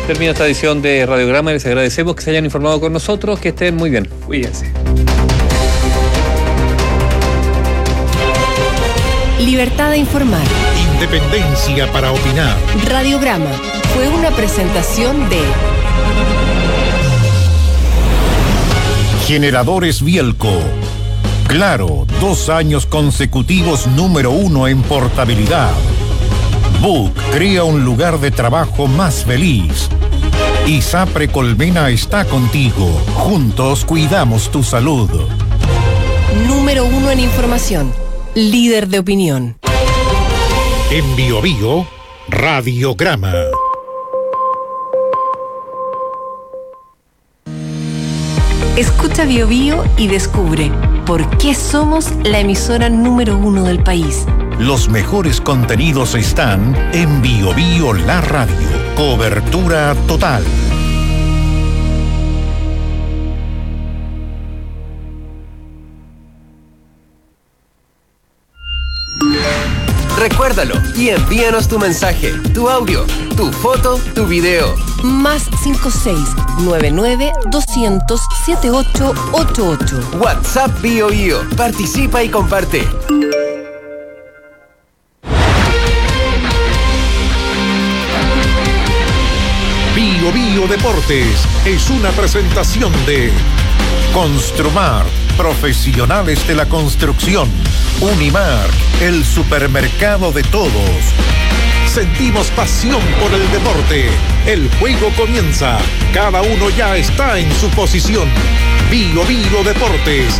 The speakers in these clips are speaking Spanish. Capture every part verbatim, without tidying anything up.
termina esta edición de Radiograma. Les agradecemos que se hayan informado con nosotros. Que estén muy bien. Cuídense. Libertad de informar. Independencia para opinar. Radiograma fue una presentación de Generadores Bielco. Claro, dos años consecutivos número uno en portabilidad. Book crea un lugar de trabajo más feliz. ISAPRE Colmena está contigo. Juntos cuidamos tu salud. Número uno en información. Líder de opinión. En Bio Bio, Radiograma. Escucha Bio Bio y descubre por qué somos la emisora número uno del país. Los mejores contenidos están en Bio Bio La Radio. Cobertura total. Recuérdalo y envíanos tu mensaje, tu audio, tu foto, tu video. Más cinco seis nueve nueve doscientos setenta y ocho ochenta y ocho. WhatsApp Bio Bio. Participa y comparte. Bio Bio Deportes es una presentación de Construmar, profesionales de la construcción. Unimark, el supermercado de todos. Sentimos pasión por el deporte. El juego comienza. Cada uno ya está en su posición. Bio Bio Deportes.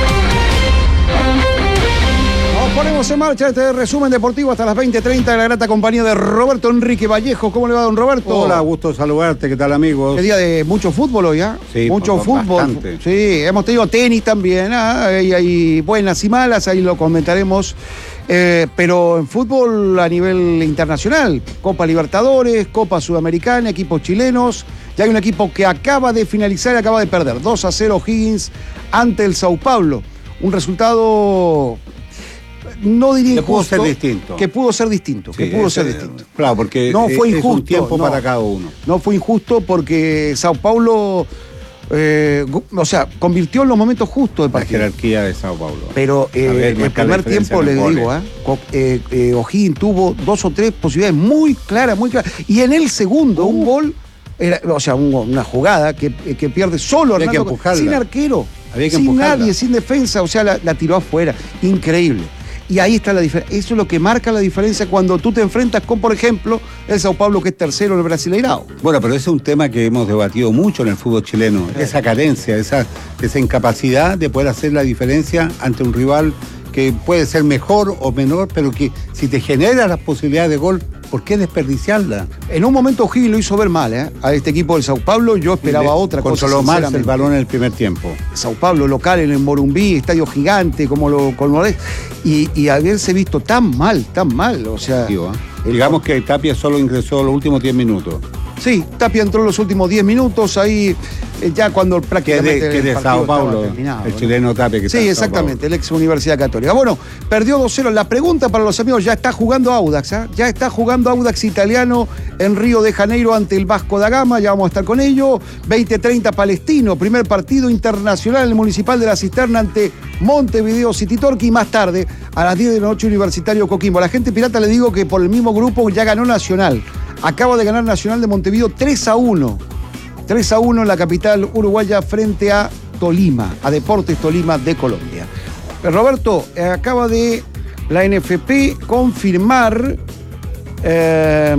Nos ponemos en marcha este resumen deportivo hasta las veinte treinta de la grata compañía de Roberto Enrique Vallejo. ¿Cómo le va, don Roberto? Hola, gusto saludarte. ¿Qué tal, amigos? Es día de mucho fútbol hoy, ¿ah? Sí, mucho fútbol. Bastante. Sí, hemos tenido tenis también, ¿ah? Hay, hay buenas y malas, ahí lo comentaremos. Eh, pero en fútbol a nivel internacional, Copa Libertadores, Copa Sudamericana, equipos chilenos. Ya hay un equipo que acaba de finalizar y acaba de perder. dos a cero Higgins ante el Sao Paulo. Un resultado... No diría que pudo injusto, ser distinto. Que pudo ser distinto, Sí, que pudo es, ser distinto. Claro, porque no fue es injusto, un tiempo no, para cada uno. No fue injusto porque Sao Paulo, eh, o sea, convirtió en los momentos justos de La partido. jerarquía de Sao Paulo. Pero eh, ver, el primer tiempo, les digo, ¿eh? eh, eh, O'Higgins tuvo dos o tres posibilidades muy claras, muy claras. Y en el segundo, uh. un gol, era, o sea, un, una jugada que, que pierde solo Había Hernando, que sin arquero, Había que sin empujarla. nadie, sin defensa, o sea, la, la tiró afuera. Increíble. Y ahí está la diferencia. Eso es lo que marca la diferencia cuando tú te enfrentas con, por ejemplo, el Sao Paulo, que es tercero en el Brasileirao. Bueno, pero ese es un tema que hemos debatido mucho en el fútbol chileno. Sí. Esa carencia, esa, esa incapacidad de poder hacer la diferencia ante un rival que puede ser mejor o menor, pero que si te genera las posibilidades de gol, ¿por qué desperdiciarla? En un momento O'Higgins lo hizo ver mal, ¿eh? A este equipo del Sao Paulo. Yo esperaba Le, otra cosa. Controló mal el balón en el primer tiempo. Sao Paulo, local en el Morumbí, estadio gigante, como lo, como lo es. Y, y haberse visto tan mal, tan mal. O sea. Digo, ¿eh? Digamos que Tapia solo ingresó los últimos diez minutos. Sí, Tapia entró en los últimos diez minutos, ahí eh, ya cuando prácticamente que de, que de Sao Paulo, el ¿no? chileno Tapia. Que sí, está exactamente, el ex Universidad Católica. Bueno, perdió dos cero. La pregunta para los amigos, ya está jugando Audax, ¿eh? Ya está jugando Audax italiano en Río de Janeiro ante el Vasco da Gama, ya vamos a estar con ello. veinte treinta Palestino, primer partido internacional en el Municipal de la Cisterna ante Montevideo City Torque, y más tarde, a las diez de la noche, Universitario Coquimbo. A la gente pirata le digo que por el mismo grupo ya ganó Nacional. Acaba de ganar Nacional de Montevideo tres a uno. tres a uno en la capital uruguaya frente a Tolima, a Deportes Tolima de Colombia. Roberto, eh, acaba de la N F P confirmar, eh,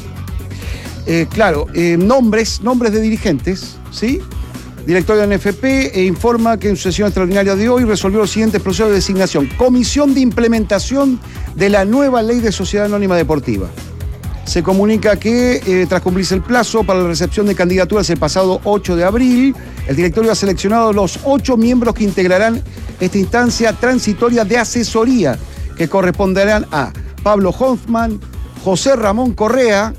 eh, claro, eh, nombres, nombres de dirigentes, ¿sí? Directorio de la N F P e informa que en su sesión extraordinaria de hoy resolvió los siguientes procesos de designación. Comisión de implementación de la nueva ley de sociedad anónima deportiva. Se comunica que, eh, tras cumplirse el plazo para la recepción de candidaturas el pasado ocho de abril, el directorio ha seleccionado los ocho miembros que integrarán esta instancia transitoria de asesoría, que corresponderán a Pablo Hoffman, José Ramón Correa,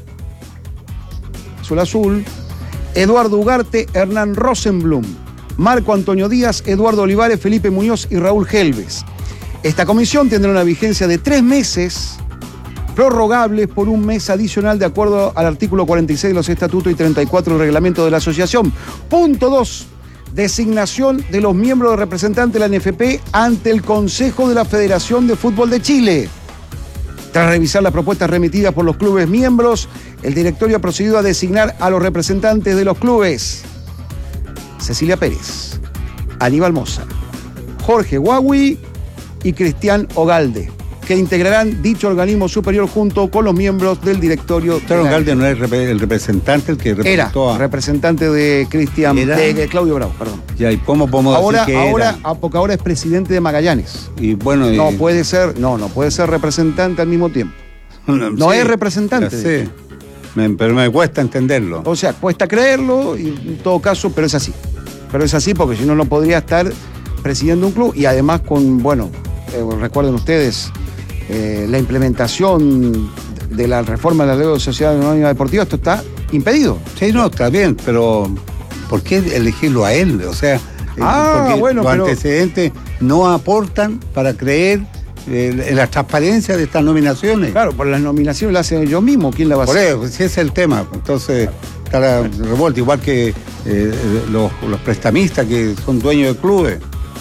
azul azul, Eduardo Ugarte, Hernán Rosenblum, Marco Antonio Díaz, Eduardo Olivares, Felipe Muñoz y Raúl Helves. Esta comisión tendrá una vigencia de tres meses prorrogables por un mes adicional de acuerdo al artículo cuarenta y seis de los estatutos y treinta y cuatro del reglamento de la asociación. Punto dos. Designación de los miembros de representantes de la N F P ante el Consejo de la Federación de Fútbol de Chile. Tras revisar las propuestas remitidas por los clubes miembros, el directorio ha procedido a designar a los representantes de los clubes: Cecilia Pérez, Aníbal Moza, Jorge Guagui y Cristian Ogalde, que integrarán dicho organismo superior junto con los miembros del directorio. Cristian Ogalde no es el representante, el que representó era a... representante de Cristian, de, de Claudio Bravo, perdón. Ya, ¿y cómo podemos ahora, decir que ahora, era? Porque ahora es presidente de Magallanes. Y bueno, no y... puede ser, no, no puede ser representante al mismo tiempo. No, no sí, es representante. Sí, me, pero me cuesta entenderlo. O sea, cuesta creerlo, y en todo caso, pero es así. Pero es así porque si no, no podría estar presidiendo un club y además con, bueno, eh, recuerden ustedes, eh, la implementación de la reforma de la ley de sociedad anónima deportiva, esto está impedido. Sí, no, está bien, pero ¿por qué elegirlo a él? O sea, ah, porque bueno, los pero... antecedentes no aportan para creer eh, en la transparencia de estas nominaciones. Claro, por las nominaciones las hacen ellos mismos, ¿quién la va a por hacer? Por eso, ese es el tema. Entonces, está la revuelta, igual que eh, los, los prestamistas que son dueños de clubes.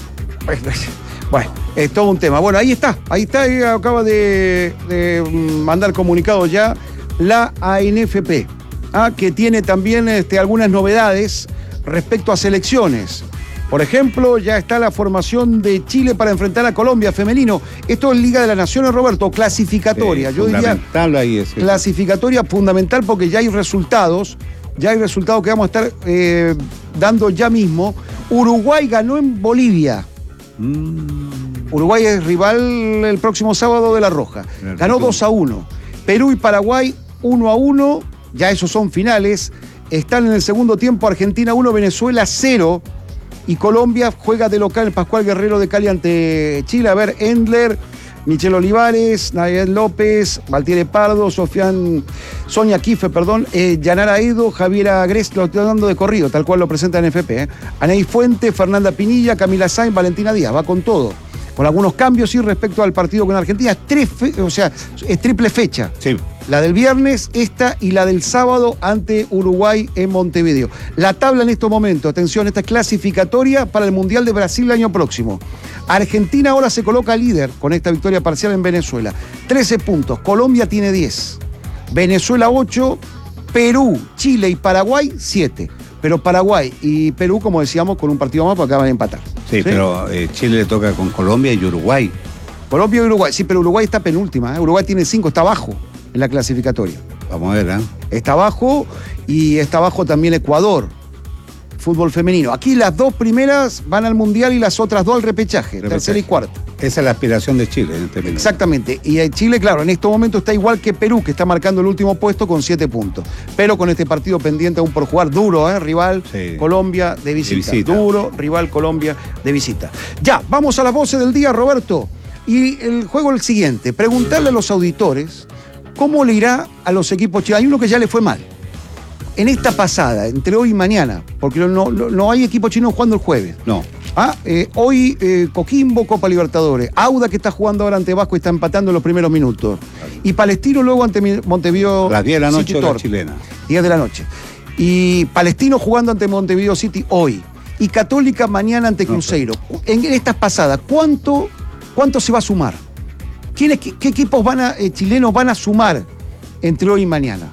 Bueno, es todo un tema. Bueno, ahí está, ahí está, ahí acaba de, de mandar comunicado ya la A N F P, ¿ah? que tiene también este, algunas novedades respecto a selecciones. Por ejemplo, ya está la formación de Chile para enfrentar a Colombia femenino. Esto es Liga de las Naciones, Roberto, clasificatoria. Sí, Yo diría ahí es, clasificatoria fundamental porque ya hay resultados, ya hay resultados que vamos a estar eh, dando ya mismo. Uruguay ganó en Bolivia. Mm. Uruguay es rival el próximo sábado de La Roja. Ganó dos a uno. Perú y Paraguay uno a uno. Ya esos son finales. Están en el segundo tiempo Argentina uno, Venezuela cero. Y Colombia juega de local Pascual Guerrero de Cali ante Chile. A ver, Endler, Michelle Olivares, Nayel López, Valtiere Pardo, Sofian, Sonia Kife, perdón, eh, Yanara Edo, Javiera Agres, lo estoy dando de corrido, tal cual lo presenta en F P. Eh. Anaí Fuente, Fernanda Pinilla, Camila Sainz, Valentina Díaz, va con todo. Con algunos cambios, sí, respecto al partido con Argentina. Es tres fe- o sea, es triple fecha. Sí. La del viernes, esta y la del sábado ante Uruguay en Montevideo. La tabla en estos momentos, atención, esta es clasificatoria para el Mundial de Brasil el año próximo. Argentina ahora se coloca líder con esta victoria parcial en Venezuela. trece puntos. Colombia tiene diez. Venezuela ocho. Perú, Chile y Paraguay siete. Pero Paraguay y Perú, como decíamos, con un partido más, porque acaban de empatar. Sí, ¿sí? pero eh, Chile le toca con Colombia y Uruguay. Colombia y Uruguay, sí, pero Uruguay está penúltima. ¿eh? Uruguay tiene cinco, está abajo en la clasificatoria. Vamos a ver, ¿eh? Está abajo y está abajo también Ecuador, fútbol femenino. Aquí las dos primeras van al Mundial y las otras dos al repechaje, repechaje. tercera y cuarta. Esa es la aspiración de Chile en este momento. Exactamente. Y Chile, claro, en este momento está igual que Perú, que está marcando el último puesto con siete puntos. Pero con este partido pendiente aún por jugar, duro, ¿eh? Rival, sí. Colombia de visita. de visita. Duro, rival, Colombia de visita. Ya, vamos a las voces del día, Roberto. Y el juego es el siguiente, preguntarle a los auditores cómo le irá a los equipos chilenos. Hay uno que ya le fue mal. En esta pasada, entre hoy y mañana, porque no, no, no hay equipo chino jugando el jueves. No. Ah, eh, hoy eh, Coquimbo, Copa Libertadores. Auda, que está jugando ahora ante Vasco y está empatando en los primeros minutos. Y Palestino luego ante Montevideo. A las diez de la noche City hora chilena. diez de la noche. Y Palestino jugando ante Montevideo City hoy. Y Católica mañana ante Cruzeiro. No, en estas pasadas, ¿cuánto, cuánto se va a sumar? ¿Quiénes, qué, qué equipos van a, eh, chilenos van a sumar entre hoy y mañana?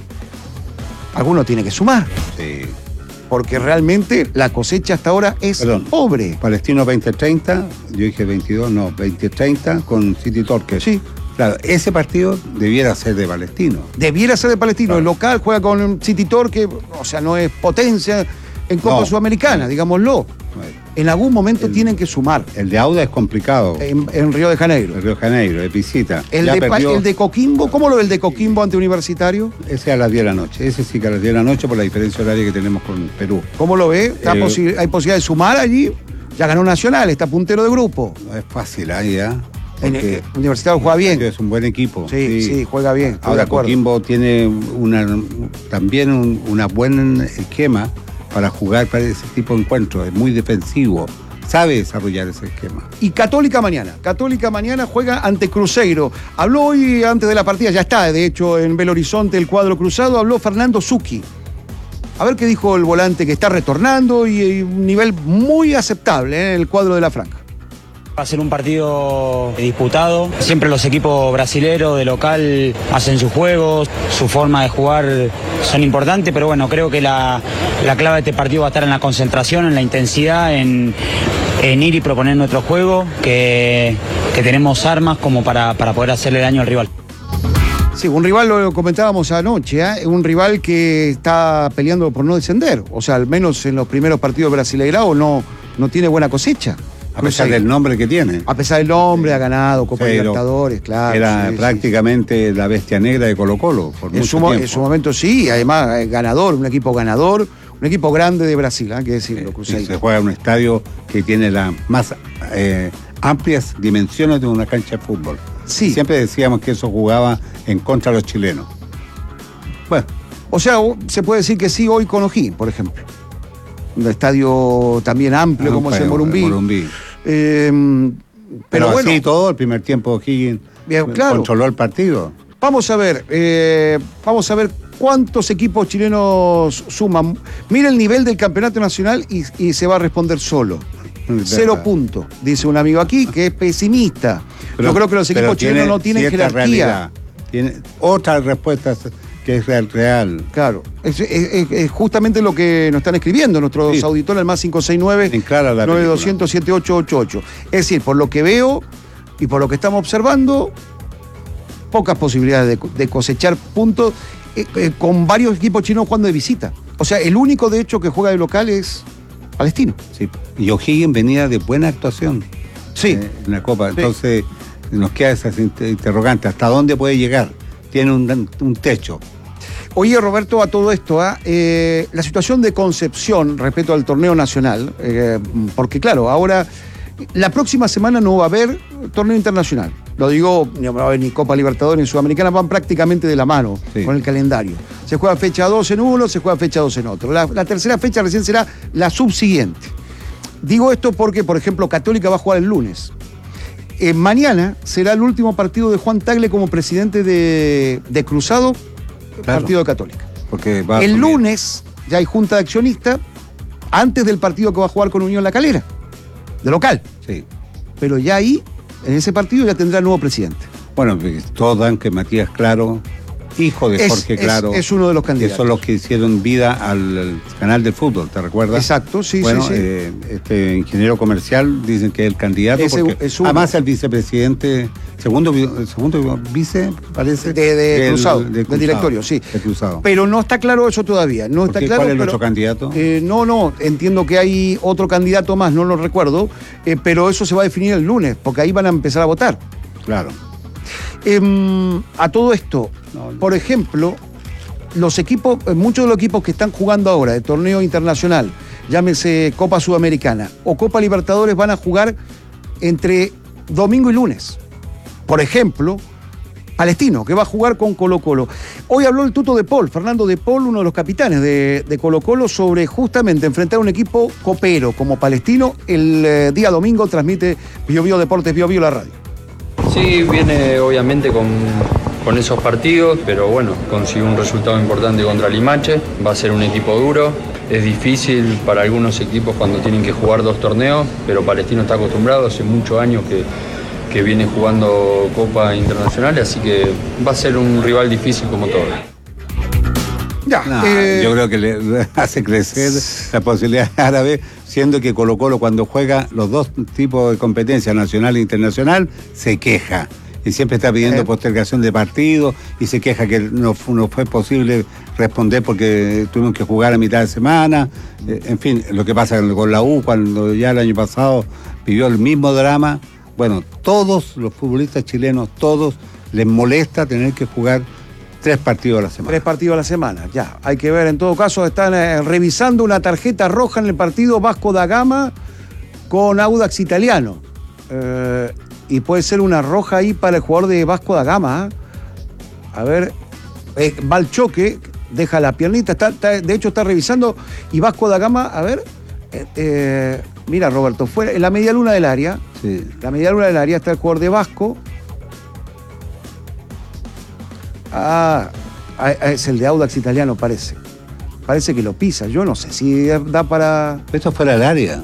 Alguno tiene que sumar. Sí. Porque realmente la cosecha hasta ahora es Perdón, pobre. Palestino veinte treinta, yo dije veintidós, no, veinte treinta con City Torque. Sí. Claro, ese partido debiera ser de Palestino. Debiera ser de Palestino. Claro. El local juega con City Torque, o sea, no es potencia en Copa no. Sudamericana, digámoslo. En algún momento el, tienen que sumar. El de Auda es complicado. En, en Río de Janeiro. En Río de Janeiro, es visita. El de, perdió... el de Coquimbo, ¿cómo lo ve el de Coquimbo ante Universitario? Ese a las diez de la noche. Ese sí que a las diez de la noche por la diferencia horaria que tenemos con Perú. ¿Cómo lo ve? ¿Está eh... posi... ¿Hay posibilidad de sumar allí? Ya ganó Nacional, está puntero de grupo. No es fácil ahí, ¿eh? En el Universitario juega bien. Es un buen equipo. Sí, sí, sí juega bien. Ahora Coquimbo tiene una, también un una buen esquema para jugar para ese tipo de encuentros. Es muy defensivo. sabe desarrollar ese esquema. Y Católica mañana. Católica mañana juega ante Cruzeiro. Habló hoy antes de la partida, ya está, de hecho, en Belo Horizonte el cuadro cruzado, habló Fernando Zucchi. A ver qué dijo el volante que está retornando y, y un nivel muy aceptable ¿eh? en el cuadro de la franja. Va a ser un partido disputado. Siempre los equipos brasileros de local hacen sus juegos, su forma de jugar son importantes, pero bueno, creo que la, la clave de este partido va a estar en la concentración, en la intensidad, en, en ir y proponer nuestro juego, que, que tenemos armas como para, para poder hacerle daño al rival. Sí, un rival, lo comentábamos anoche, ¿eh? un rival que está peleando por no descender. O sea, al menos en los primeros partidos brasileirados no, no tiene buena cosecha. A pesar del nombre que tiene. A pesar del nombre, sí. ha ganado Copa Pero Libertadores, claro. Era sí, prácticamente sí. la bestia negra de Colo-Colo. Por en, mucho su, tiempo. en su momento sí, además eh, ganador, un equipo ganador, un equipo grande de Brasil, hay ¿eh? que decirlo, Cruzeiro. Se juega en un estadio que tiene las más eh, amplias dimensiones de una cancha de fútbol. Sí. Siempre decíamos que eso jugaba en contra de los chilenos. Bueno. O sea, se puede decir que sí hoy con O'Higgins, por ejemplo. Un estadio también amplio Ah, como es el Morumbí. Morumbí. Eh, pero, pero bueno, así todo, el primer tiempo O'Higgins claro. controló el partido. Vamos a ver, eh, vamos a ver cuántos equipos chilenos suman. Mira el nivel del campeonato nacional y, y se va a responder solo. Cero puntos, dice un amigo aquí que es pesimista. Pero, Yo creo que los equipos chilenos no tienen jerarquía. Realidad. Tiene otras respuestas que es real. real. Claro, es, es, es justamente lo que nos están escribiendo nuestros sí. auditores, el más cinco seis nueve, nueve dos cero cero, siete ocho ocho ocho. Es decir, por lo que veo y por lo que estamos observando, pocas posibilidades de, de cosechar puntos eh, eh, con varios equipos chinos jugando de visita. O sea, el único de hecho que juega de local es Palestino. Sí, y O'Higgins venía de buena actuación sí. eh, en la Copa. Sí. Entonces nos queda esa interrogante, ¿hasta dónde puede llegar? Tiene un, un techo. Oye, Roberto, a todo esto, ¿eh? Eh, la situación de Concepción respecto al torneo nacional, eh, porque claro, ahora, la próxima semana no va a haber torneo internacional. Lo digo, no va a haber ni Copa Libertadores ni Sudamericana, van prácticamente de la mano sí. con el calendario. Se juega fecha dos en uno, se juega fecha dos en otro. La, la tercera fecha recién será la subsiguiente. Digo esto porque, por ejemplo, Católica va a jugar el lunes. Eh, mañana será el último partido de Juan Tagle como presidente de, de Cruzado, claro. partido de Católica. Porque va el lunes ya hay junta de accionistas antes del partido que va a jugar con Unión La Calera, de local. Sí. Pero ya ahí, en ese partido, ya tendrá nuevo presidente. Bueno, todos dan que Matías Claro, hijo de es, Jorge es, Claro, es uno de los candidatos. Que son los que hicieron vida al, al canal del fútbol, ¿te recuerdas? Exacto, sí, bueno, sí, sí. Eh, este ingeniero comercial dicen que es el candidato, Ese, porque es uno. Además el vicepresidente, segundo, segundo vice, parece. De, de del, Cruzado, de del Cruzado, directorio, sí. De Cruzado. Pero no está claro eso todavía. No está qué? claro. ¿Cuál es el pero, otro candidato? Eh, no, no, entiendo que hay otro candidato más, no lo recuerdo, eh, pero eso se va a definir el lunes, porque ahí van a empezar a votar. Claro. Eh, a todo esto, no, no. por ejemplo, los equipos, muchos de los equipos que están jugando ahora de torneo internacional, llámese Copa Sudamericana o Copa Libertadores, van a jugar entre domingo y lunes. Por ejemplo, Palestino, que va a jugar con Colo-Colo. Hoy habló el tuto de Paul, Fernando de Paul, uno de los capitanes de, de Colo-Colo, sobre justamente enfrentar un equipo copero como Palestino. El eh, día domingo transmite Bio Bio Deportes, Bio Bio la radio. Sí, viene obviamente con, con esos partidos, pero bueno, consiguió un resultado importante contra Limache. Va a ser un equipo duro. Es difícil para algunos equipos cuando tienen que jugar dos torneos, pero Palestino está acostumbrado, hace muchos años que, que viene jugando Copa Internacional, así que va a ser un rival difícil como todo. Ya, no, eh... Yo creo que le hace crecer la posibilidad árabe, siendo que Colo-Colo cuando juega los dos tipos de competencia, nacional e internacional, se queja. Y siempre está pidiendo eh. postergación de partidos y se queja que no, no fue posible responder porque tuvimos que jugar a mitad de semana. Eh, en fin, lo que pasa con la U, cuando ya el año pasado vivió el mismo drama. Bueno, todos los futbolistas chilenos, todos les molesta tener que jugar tres partidos a la semana. Tres partidos a la semana, ya. Hay que ver, en todo caso, están eh, revisando una tarjeta roja en el partido Vasco da Gama con Audax Italiano. Eh, y puede ser una roja ahí para el jugador de Vasco da Gama. ¿eh? A ver, eh, va al choque, deja la piernita, está, está, de hecho está revisando, y Vasco da Gama, a ver, Eh, eh, mira, Roberto, fuera, en la media luna del área, Sí. la media luna del área está el jugador de Vasco. Ah, ah, es el de Audax Italiano, parece. Parece que lo pisa. Yo no sé si da para... Esto fuera del área.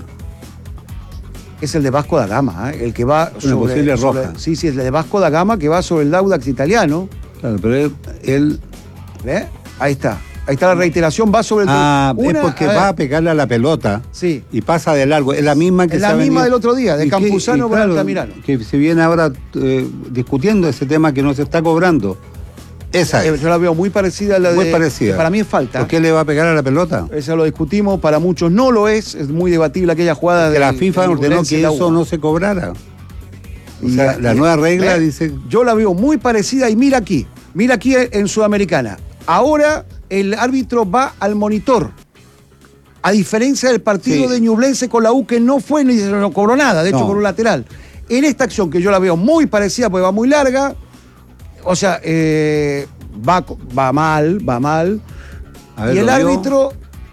Es el de Vasco da Gama, ¿eh? El que va Una sobre... posible sobre- roja. sí, sí, es el de Vasco da Gama que va sobre el Audax Italiano. Claro, pero él... él- ¿Ve? Ahí está. Ahí está la reiteración, va sobre el... ah, Una- es porque a ver, va a pegarle a la pelota Sí. y pasa de largo. Es la misma que Es se la ha misma venido- del otro día, de y que- Campuzano y con Altamirano. Que se viene ahora eh, discutiendo ese tema que no se está cobrando. Esa Eh, es. Yo la veo muy parecida a la de... Muy parecida. que para mí es falta. ¿Por qué le va a pegar a la pelota? Eso lo discutimos, para muchos no lo es, es muy debatible aquella jugada Que de la FIFA ordenó que eso no se cobrara. O sea, la nueva regla dice... Yo la veo muy parecida y mira aquí, mira aquí en Sudamericana. Ahora el árbitro va al monitor. A diferencia del partido Sí. de Ñublense con la U, que no fue ni se no cobró nada, de hecho No. con un lateral. En esta acción que yo la veo muy parecida porque va muy larga, o sea, eh, va, va mal, va mal. A ver, y el lo veo. árbitro,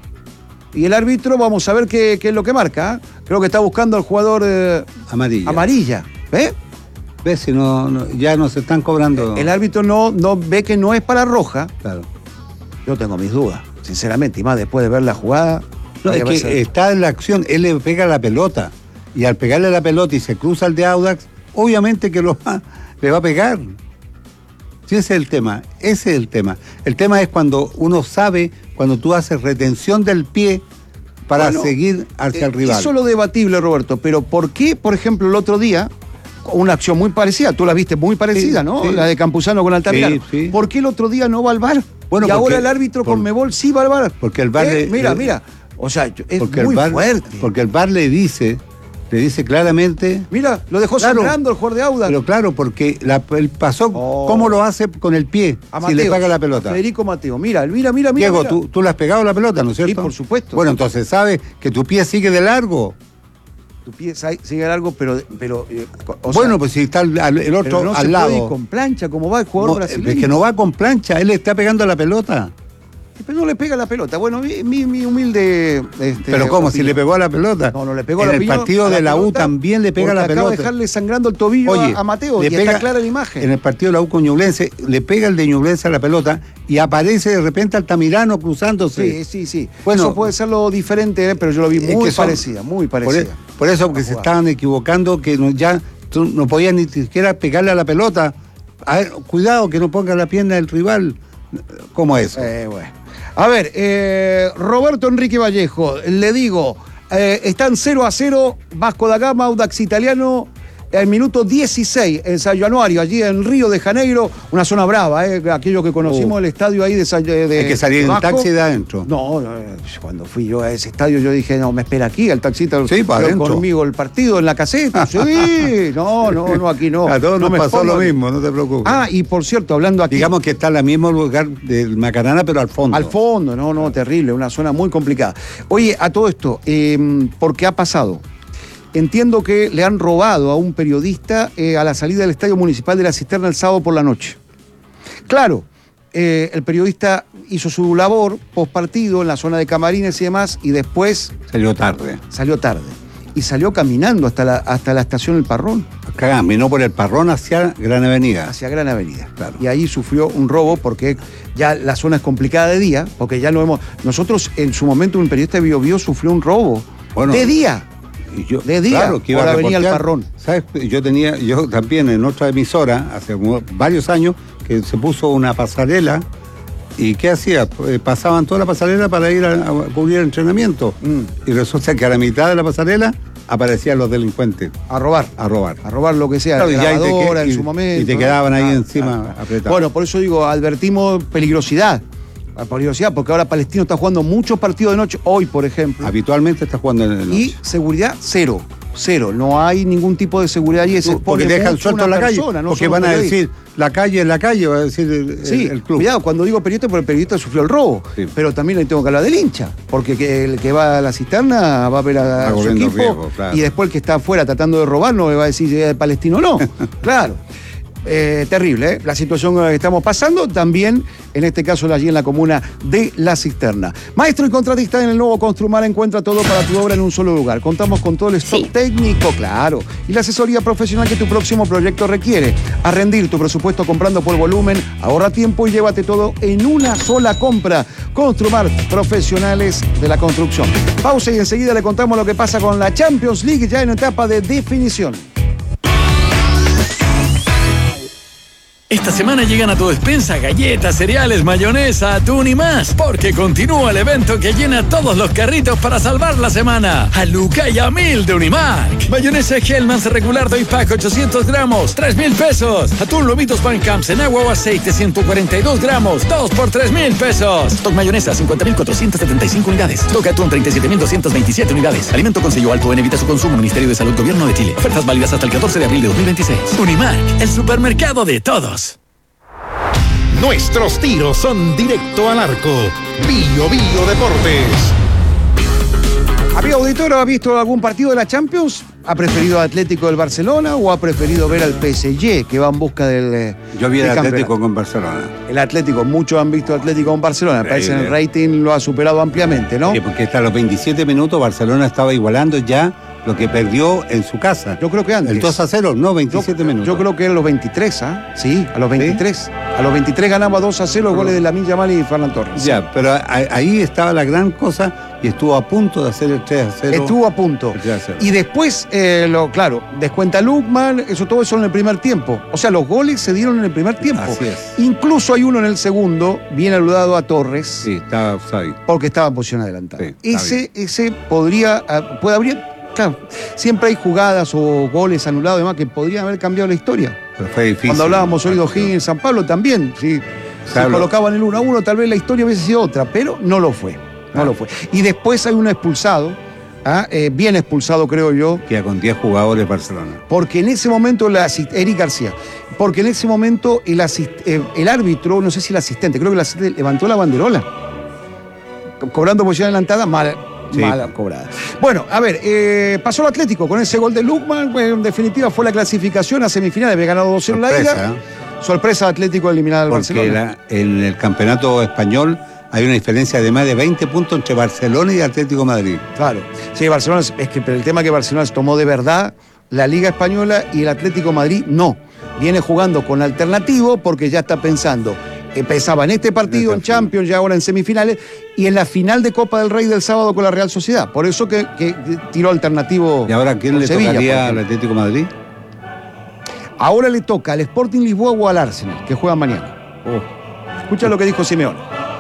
y el árbitro, vamos a ver qué, qué es lo que marca. ¿eh? Creo que está buscando al jugador eh, Amarilla. amarilla. ¿Ves? ¿Ves? Si no, no- ya no se están cobrando. El árbitro no, no ve que no es para roja. Claro. Yo tengo mis dudas, sinceramente, y más después de ver la jugada. No, hay es que que verse- está en la acción, él le pega la pelota. Y al pegarle la pelota y se cruza el de Audax, obviamente que lo va, le va a pegar. Sí, ese es el tema, ese es el tema. El tema es cuando uno sabe, cuando tú haces retención del pie para Bueno, seguir hacia eh, el rival. Eso es lo debatible, Roberto, pero ¿por qué, por ejemplo, el otro día, una acción muy parecida, tú la viste muy parecida, Sí, ¿no? sí. La de Campuzano con Altamirano. Sí, sí. ¿Por qué el otro día no va al VAR? Bueno, y ahora porque- el árbitro por- con Mebol sí va al VAR. porque el VAR Eh, le- Mira, le- mira, o sea, yo- es porque muy el VAR, fuerte. Porque el V A R le dice, le dice claramente. Mira, lo dejó Claro, sangrando el jugador de Audax. Pero claro, porque la, él pasó, Oh. ¿cómo lo hace con el pie? A si le Mateo, pega la a pelota. Federico Mateo. Mira, mira, mira, mira. Diego, mira. ¿tú, tú le has pegado la pelota, ¿no es cierto? por supuesto. Bueno, entonces sabes que tu pie sigue de largo. Tu pie sa- sigue largo, pero. pero eh, o sea, Bueno, pues si está el, al- el otro pero no al se lado. puede ir con plancha, como va el jugador No, brasileño. es que no va con plancha, él le está pegando a la pelota. Pero no le pega la pelota. Bueno, mi, mi, mi humilde. Este, Pero ¿cómo? Si opinión. le pegó a la pelota. No, no le pegó a en la el opinión, partido a la de la U pelota, también le pega porque la acaba pelota. de dejarle sangrando el tobillo Oye, a, a Mateo. le Y pega- está clara la imagen. En el partido de la U con Ñublense, le pega el de Ñublense a la pelota y aparece de repente Altamirano cruzándose. Sí, sí, sí. Bueno, eso puede ser lo diferente, ¿eh? Pero yo lo vi Es muy que son- parecida, muy Por, parecida. e- por eso, porque La se jugada. estaban equivocando, que no, ya tú no podías ni siquiera pegarle a la pelota. A ver, cuidado que no ponga la pierna del rival. ¿Cómo es? Eh, bueno. A ver, eh, Roberto Enrique Vallejo, le digo, eh, están cero a cero, Vasco da Gama, Audax Italiano, el minuto dieciséis en San Januario, allí en Río de Janeiro, una zona brava, eh, aquello que conocimos, Oh. el estadio ahí de San de, Hay que salir de en Vasco. taxi de adentro. No, no, eh, cuando fui yo a ese estadio yo dije, no, me espera aquí, el taxista Sí, para vio adentro. conmigo el partido en la caseta. Sí, no, no, no, aquí no. A todos no nos me pasó pongo- lo mismo, no te preocupes. Ah, y por cierto, hablando aquí... Digamos que está en el mismo lugar del Macarana, pero al fondo. Al fondo, no, no, terrible, una zona muy complicada. Oye, a todo esto, eh, ¿por qué ha pasado? Entiendo que le han robado a un periodista eh, a la salida del Estadio Municipal de la Cisterna el sábado por la noche. Claro, eh, el periodista hizo su labor post partido en la zona de camarines y demás, y después Salió tarde. salió tarde. Y salió caminando hasta la, hasta la estación El Parrón, Caminó por el Parrón hacia Gran Avenida. hacia Gran Avenida. Claro. Y ahí sufrió un robo porque ya la zona es complicada de día, porque ya no hemos... Nosotros en su momento un periodista de Bio Bio sufrió un robo Bueno, de día. Y yo, De día, claro, que iba por a Avenida El reportear. Parrón. ¿Sabes? Yo tenía, yo también en otra emisora, hace como varios años, que se puso una pasarela. ¿Y qué hacía? Eh, Pasaban toda la pasarela para ir a, a cubrir el entrenamiento. Mm. Y resulta que a la mitad de la pasarela aparecían los delincuentes A robar. a robar. A robar lo que sea, Claro, y ya y te grabadora que- en y- su momento. y te ¿no? quedaban ahí Ah, encima ah, ah. apretados. Bueno, por eso digo, advertimos peligrosidad. La peligrosidad, porque ahora Palestino está jugando muchos partidos de noche, hoy por ejemplo. Habitualmente está jugando en el noche. Y seguridad cero. Cero. No hay ningún tipo de seguridad allí. Se Porque expone dejan mucho suelto una la calle. persona, no porque solo van a periodistas. decir, la calle es la calle, va a decir el, Sí, el- el club. cuidado, cuando digo periodista, porque el periodista sufrió el robo. Sí. Pero también le tengo que hablar del hincha. Porque que el que va a la cisterna va a ver a, Va a su corriendo equipo. riesgo, claro. Y después el que está afuera tratando de robar no le va a decir si es de Palestino o no. Claro. eh, terrible, ¿eh? La situación que estamos pasando, también en este caso allí en la comuna de La Cisterna. Maestro y contratista en el nuevo Construmar, encuentra todo para tu obra en un solo lugar. Contamos con todo el stock sí. técnico, claro, y la asesoría profesional que tu próximo proyecto requiere. A rendir tu presupuesto comprando por volumen, ahorra tiempo y llévate todo en una sola compra. Construmar, profesionales de la construcción. Pausa y enseguida le contamos lo que pasa con la Champions League ya en etapa de definición. Esta semana llegan a tu despensa galletas, cereales, mayonesa, atún y más, porque continúa el evento que llena todos los carritos para salvar la semana. A Luca y a Mil de Unimark. Mayonesa Hellmann's regular doy pack ochocientos gramos, tres mil pesos. Atún Lomitos Van Camps en agua o aceite ciento cuarenta y dos gramos, dos por tres mil pesos. Stock mayonesa cincuenta mil cuatrocientas setenta y cinco unidades. Stock atún treinta y siete mil doscientas veintisiete unidades. Alimento con sello alto en evita su consumo. Ministerio de Salud Gobierno de Chile. Ofertas válidas hasta el catorce de abril de dos mil veintiséis. Unimark, el supermercado de todos. Nuestros tiros son directo al arco. Bio Bio Deportes. ¿Había auditor, ha visto algún partido de la Champions? ¿Ha preferido Atlético del Barcelona o ha preferido ver al P S G que va en busca del Yo vi el del Atlético con Barcelona. El Atlético, muchos han visto Atlético con Barcelona. Me parece que en el rating lo ha superado ampliamente, ¿no? Sí, porque hasta los veintisiete minutos Barcelona estaba igualando ya lo que perdió en su casa. Yo creo que antes. El dos a cero, no, veintisiete yo, minutos. Yo creo que en los veintitrés, ¿ah? ¿eh? Sí, a los veintitrés. ¿Sí? A los veintitrés ganaba dos a cero los goles de Lamine Yamal y Ferran Torres. Ya, pero ahí estaba la gran cosa y estuvo a punto de hacer el tres a cero. Estuvo a punto. Y después, eh, lo, claro, descuenta Lukman, eso todo eso en el primer tiempo. O sea, los goles se dieron en el primer tiempo. Así es. Incluso hay uno en el segundo, bien aludado a Torres. Sí, estaba offside. Porque estaba en posición adelantada. Sí, ese, ese podría, puede abrir. Claro, siempre hay jugadas o goles anulados y demás que podrían haber cambiado la historia. Pero fue difícil. Cuando hablábamos hoy de O'Higgins en San Pablo también, si claro. se colocaban el uno a uno, tal vez la historia hubiese sido otra, pero no lo fue. No claro. lo fue. Y después hay un expulsado, ¿ah? eh, bien expulsado creo yo. Que con diez jugadores de Barcelona. Porque en ese momento, la, Eric García, porque en ese momento el, asist, eh, el árbitro, no sé si el asistente, creo que el asistente levantó la banderola, cobrando posición adelantada, mal. Sí. Mala cobrada. Bueno, a ver, eh, pasó el Atlético con ese gol de Lukman. Bueno, en definitiva fue la clasificación a semifinales. Había ganado dos cero en la ida. ¿Eh? Sorpresa, Atlético eliminado al Barcelona. Porque en el campeonato español hay una diferencia de más de veinte puntos entre Barcelona y Atlético de Madrid. Claro. Sí, Barcelona, es que pero el tema es que Barcelona se tomó de verdad la Liga Española y el Atlético de Madrid no. Viene jugando con alternativo porque ya está pensando. Empezaba en este partido, en Champions, ya ahora en semifinales, y en la final de Copa del Rey del sábado con la Real Sociedad. Por eso que, que tiró alternativo. ¿Y ahora quién le Sevilla, tocaría al Atlético de Madrid? Ahora le toca al Sporting Lisboa o al Arsenal, que juegan mañana. Oh. Escucha lo que dijo Simeone.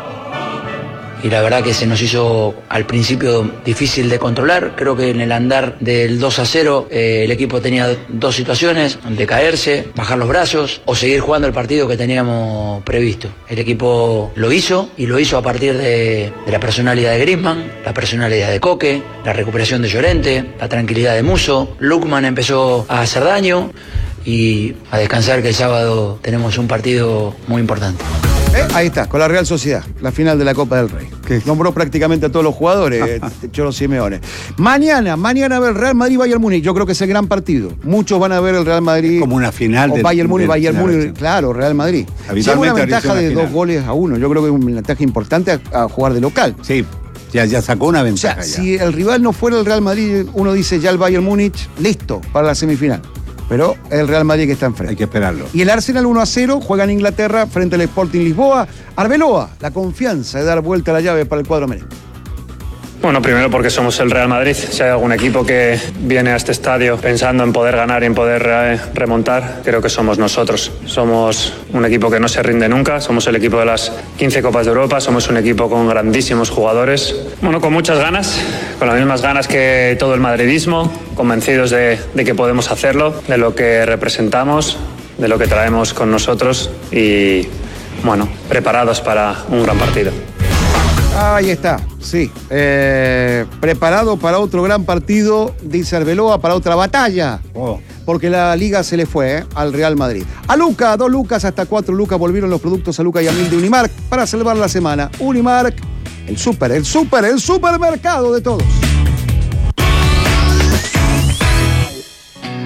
Y la verdad que se nos hizo al principio difícil de controlar. Creo que en el andar del dos a cero eh, el equipo tenía dos situaciones, de caerse, bajar los brazos o seguir jugando el partido que teníamos previsto. El equipo lo hizo y lo hizo a partir de, de la personalidad de Griezmann, la personalidad de Coque, la recuperación de Llorente, la tranquilidad de Musso. Lukman empezó a hacer daño y a descansar, que el sábado tenemos un partido muy importante. ¿Eh? Ahí está, con la Real Sociedad, la final de la Copa del Rey. Que nombró prácticamente a todos los jugadores, Cholo Simeone. Mañana, mañana a ver Real Madrid-Bayern Múnich. Yo creo que es el gran partido. Muchos van a ver el Real Madrid. Es como una final o del Bayern Múnich, Bayern final, Múnich, claro, Real Madrid. Habitualmente sí, una ventaja de final. dos goles a uno. Yo creo que es una ventaja importante a, a jugar de local. Sí, ya, ya sacó una ventaja. O sea, ya. si el rival no fuera el Real Madrid, uno dice ya el Bayern Múnich, listo, para la semifinal. Pero el Real Madrid que está enfrente. Hay que esperarlo. Y el Arsenal uno a cero juega en Inglaterra frente al Sporting Lisboa. Arbeloa, la confianza de dar vuelta a la llave para el cuadro merengue. Bueno, primero porque somos el Real Madrid. Si hay algún equipo que viene a este estadio pensando en poder ganar y en poder eh, remontar, creo que somos nosotros. Somos un equipo que no se rinde nunca, somos el equipo de las quince Copas de Europa, somos un equipo con grandísimos jugadores. Bueno, con muchas ganas, con las mismas ganas que todo el madridismo, convencidos de, de que podemos hacerlo, de lo que representamos, de lo que traemos con nosotros y, bueno, preparados para un gran partido. Ahí está, sí. Eh, preparado para otro gran partido, dice Arbeloa, para otra batalla. Oh. Porque la liga se le fue eh, al Real Madrid. A Luca, dos lucas hasta cuatro lucas volvieron los productos a Luca y a Mil de Unimark para salvar la semana. Unimark, el súper, el súper, el supermercado de todos.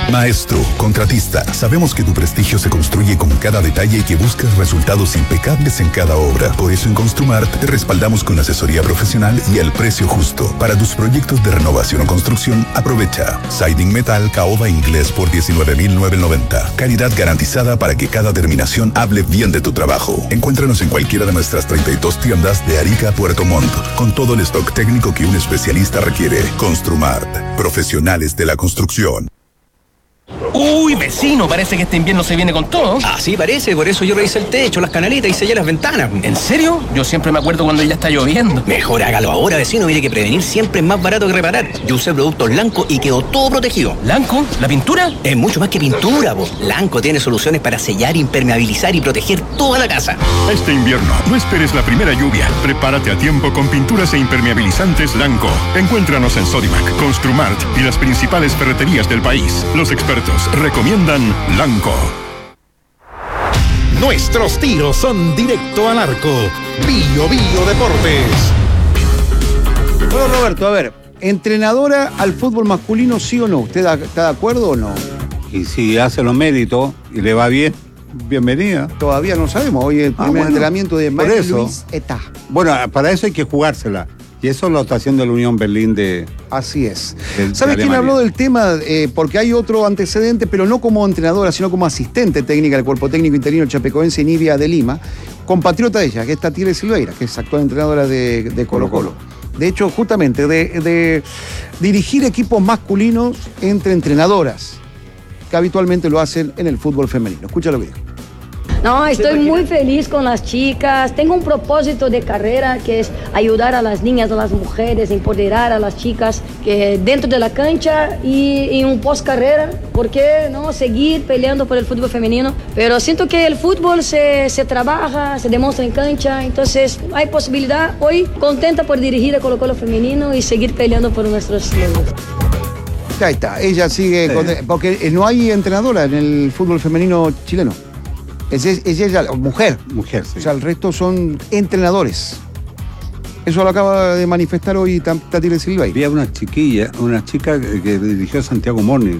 Maestro, contratista, sabemos que tu prestigio se construye con cada detalle y que buscas resultados impecables en cada obra. Por eso en Construmart te respaldamos con asesoría profesional y al precio justo. Para tus proyectos de renovación o construcción, aprovecha Siding Metal Caoba Inglés por diecinueve mil novecientos noventa. Calidad garantizada para que cada terminación hable bien de tu trabajo. Encuéntranos en cualquiera de nuestras treinta y dos tiendas de Arica a Puerto Montt, con todo el stock técnico que un especialista requiere. Construmart, profesionales de la construcción. Uy, vecino, parece que este invierno se viene con todo. Así parece, por eso yo revisé el techo, las canaletas y sellé las ventanas. ¿En serio? Yo siempre me acuerdo cuando ya está lloviendo. Mejor hágalo ahora, vecino, mire que prevenir siempre es más barato que reparar. Yo usé productos Lanco y quedó todo protegido. ¿Lanco? ¿La pintura? Es mucho más que pintura, vos. Lanco tiene soluciones para sellar, impermeabilizar y proteger toda la casa. Este invierno, no esperes la primera lluvia. Prepárate a tiempo con pinturas e impermeabilizantes Lanco. Encuéntranos en Sodimac, Construmart y las principales ferreterías del país. Los expertos recomiendan Lanco. Nuestros tiros son directo al arco. Bio Bio Deportes. Bueno, Roberto, a ver, ¿entrenadora al fútbol masculino sí o no? ¿Usted está de acuerdo o no? Y si hace los méritos y le va bien, bienvenida. Todavía no sabemos. Hoy el primer ah, bueno, entrenamiento de María Luis Etá. Bueno, para eso hay que jugársela. Y eso lo está haciendo la Unión Berlín de... Así es. De, ¿Sabes de quién habló del tema? Eh, porque hay otro antecedente, pero no como entrenadora, sino como asistente técnica del cuerpo técnico interino chapecoense Nivia de Lima, compatriota de ella, que es Tatire Silveira, que es actual entrenadora de, de Colo Colo. De hecho, justamente, de, de dirigir equipos masculinos entre entrenadoras, que habitualmente lo hacen en el fútbol femenino. Escucha lo que dijo. No, estoy muy feliz con las chicas. Tengo un propósito de carrera que es ayudar a las niñas, a las mujeres, empoderar a las chicas que dentro de la cancha y en un post carrera. ¿Por qué no seguir peleando por el fútbol femenino? Pero siento que el fútbol se, se trabaja, se demuestra en cancha. Entonces hay posibilidad. Hoy contenta por dirigir a Colo Colo femenino y seguir peleando por nuestros logros. Ahí está, ella sigue, sí. con, porque no hay entrenadora en el fútbol femenino chileno. Es, es, es ella, mujer. Mujer, sí. O sea, el resto son entrenadores. Eso lo acaba de manifestar hoy Tatire Silveira. Había una chiquilla, una chica que, que dirigió Santiago Morning.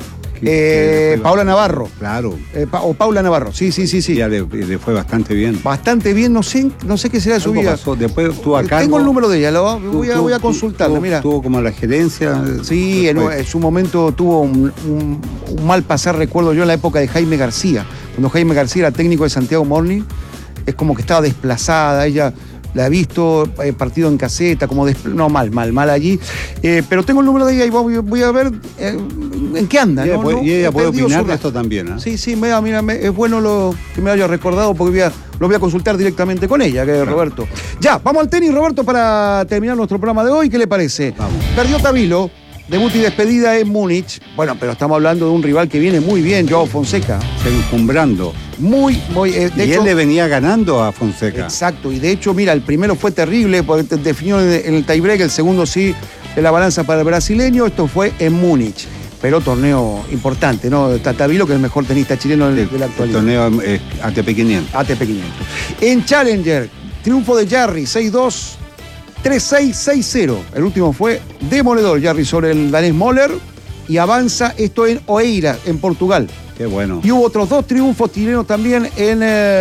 Que, eh, Paula Navarro. Claro. Eh, pa, o Paula Navarro, sí, sí, sí, sí. Ya le, le fue bastante bien. Bastante bien, no sé, no sé qué será de su vida. Pasó. Después estuvo acá. Tengo el número de ella, lo voy, a, voy a consultarlo, mira. Tuvo como la gerencia. Sí, en, en su momento tuvo un, un, un mal pasar, recuerdo yo, en la época de Jaime García. Cuando Jaime García era técnico de Santiago Morning, es como que estaba desplazada, ella la he visto, eh, partido en caseta, como des... no, mal, mal, mal allí. Eh, pero tengo el número de ella y voy, voy a ver eh, en qué anda. Y ella ¿no? puede, ¿no? y ella puede opinar su... de esto también, ¿eh? Sí, sí, mira, mira, es bueno lo que me haya recordado porque voy a, lo voy a consultar directamente con ella, que claro. Roberto. Ya, vamos al tenis, Roberto, para terminar nuestro programa de hoy. ¿Qué le parece? Vamos. Perdió Tabilo. Debut y despedida en Múnich. Bueno, pero estamos hablando de un rival que viene muy bien, Joao Fonseca. Se encumbrando. Muy, muy. Eh, de y hecho, él le venía ganando a Fonseca. Exacto. Y de hecho, mira, el primero fue terrible porque definió en el tiebreak, el segundo sí, en la balanza para el brasileño. Esto fue en Múnich. Pero torneo importante, ¿no? Tabilo, que es el mejor tenista chileno de, de la actualidad. El torneo eh, A T P quinientos. A T P quinientos. En Challenger, triunfo de Jarry, seis dos. tres seis, seis cero. El último fue demoledor, Jarry, sobre el danés Moller. Y avanza esto en Oeiras, en Portugal. Qué bueno. Y hubo otros dos triunfos chilenos también en, eh,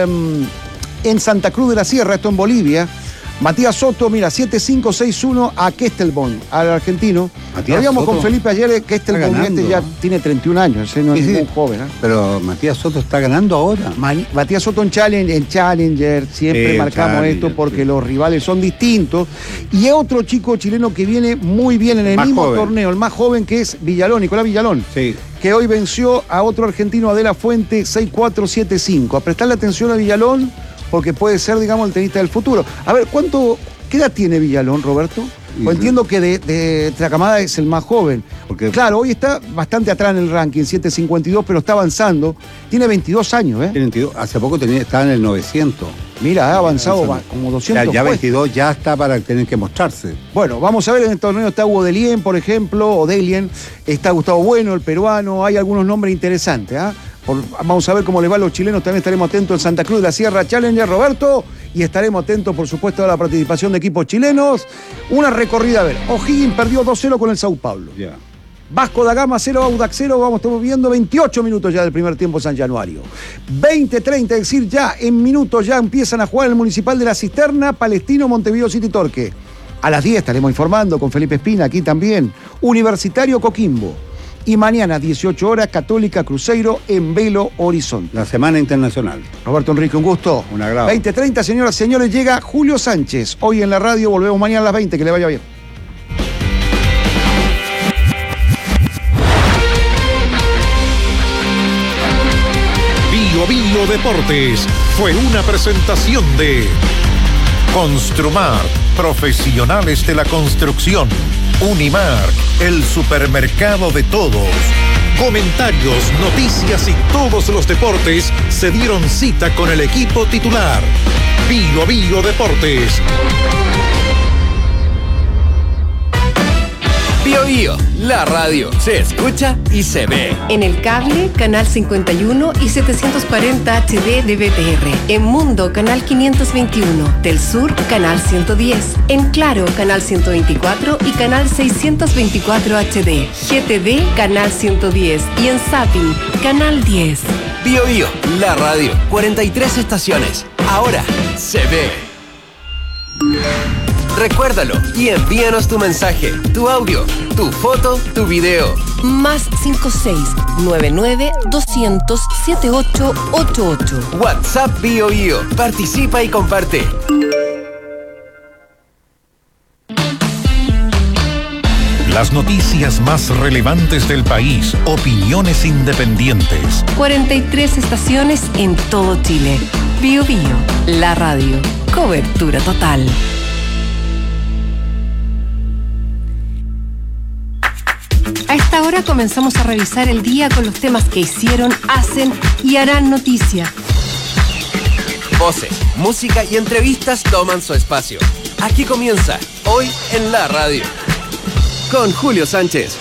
en Santa Cruz de la Sierra, esto en Bolivia. Matías Soto, mira, siete cinco, seis uno a Kestelbón, al argentino. Lo habíamos con Felipe ayer, Kestelbón este ya tiene treinta y un años, ese no es sí, ningún sí. joven. ¿eh? Pero Matías Soto está ganando ahora. Ma Matías Soto en Challenger, en Challenger siempre sí, marcamos Challenger, esto porque sí. los rivales son distintos. Y es otro chico chileno que viene muy bien en el más mismo joven. torneo, el más joven, que es Villalón, Nicolás Villalón. Sí. Que hoy venció a otro argentino, Adela Fuente, seis cuatro, siete cinco. A prestarle atención a Villalón, porque puede ser, digamos, el tenista del futuro. A ver, ¿cuánto, qué edad tiene Villalón, Roberto? Pues entiendo que de, de la camada es el más joven. Porque claro, hoy está bastante atrás en el ranking, siete cincuenta y dos, pero está avanzando. Tiene veintidós años, ¿eh? Tiene veintidós. Hace poco tenía, estaba en el novecientos. Mira, ha avanzado va, como doscientos. Ya, ya veintidós ya está para tener que mostrarse. Bueno, vamos a ver, en el torneo está Hugo Delien, por ejemplo, o Delien. Está Gustavo Bueno, el peruano. Hay algunos nombres interesantes, ¿ah? ¿eh? Por, vamos a ver cómo le va a los chilenos. También estaremos atentos en Santa Cruz de la Sierra Challenger, Roberto. Y estaremos atentos, por supuesto, a la participación de equipos chilenos. Una recorrida, a ver. O'Higgins perdió dos cero con el Sao Paulo. Yeah. Vasco da Gama cero, Audax cero, vamos, estamos viendo veintiocho minutos ya del primer tiempo San Januario. veinte treinta, es decir, ya en minutos ya empiezan a jugar el Municipal de la Cisterna, Palestino, Montevideo City Torque. A las diez estaremos informando con Felipe Espina, aquí también. Universitario Coquimbo. Y mañana, dieciocho horas, Católica Cruzeiro en Belo Horizonte. La Semana Internacional. Roberto Enrique, un gusto. Un agrado. veinte treinta, señoras y señores, llega Julio Sánchez. Hoy en la radio, volvemos mañana a las veinte, que le vaya bien. Bio Bio Deportes fue una presentación de Construmar, profesionales de la construcción. Unimark, el supermercado de todos. Comentarios, noticias y todos los deportes se dieron cita con el equipo titular. Bio Bio Deportes. Bio Bio, la radio se escucha y se ve. En el cable, canal cincuenta y uno y setecientos cuarenta H D de B T R. En Mundo, canal quinientos veintiuno. Del Sur, canal ciento diez. En Claro, canal ciento veinticuatro y canal seiscientos veinticuatro H D. G T V, canal ciento diez. Y en Zapping, canal diez. Bio Bio, la radio, cuarenta y tres estaciones. Ahora se ve. Recuérdalo y envíanos tu mensaje, tu audio, tu foto, tu video. Más cinco seis nueve nueve doscientos setenta y ocho ochenta y ocho. WhatsApp Bio Bio. Participa y comparte. Las noticias más relevantes del país, opiniones independientes. cuarenta y tres estaciones en todo Chile. Bio Bio, la radio. Cobertura total. A esta hora comenzamos a revisar el día con los temas que hicieron, hacen y harán noticia. Voces, música y entrevistas toman su espacio. Aquí comienza, hoy en la radio. Con Julio Sánchez.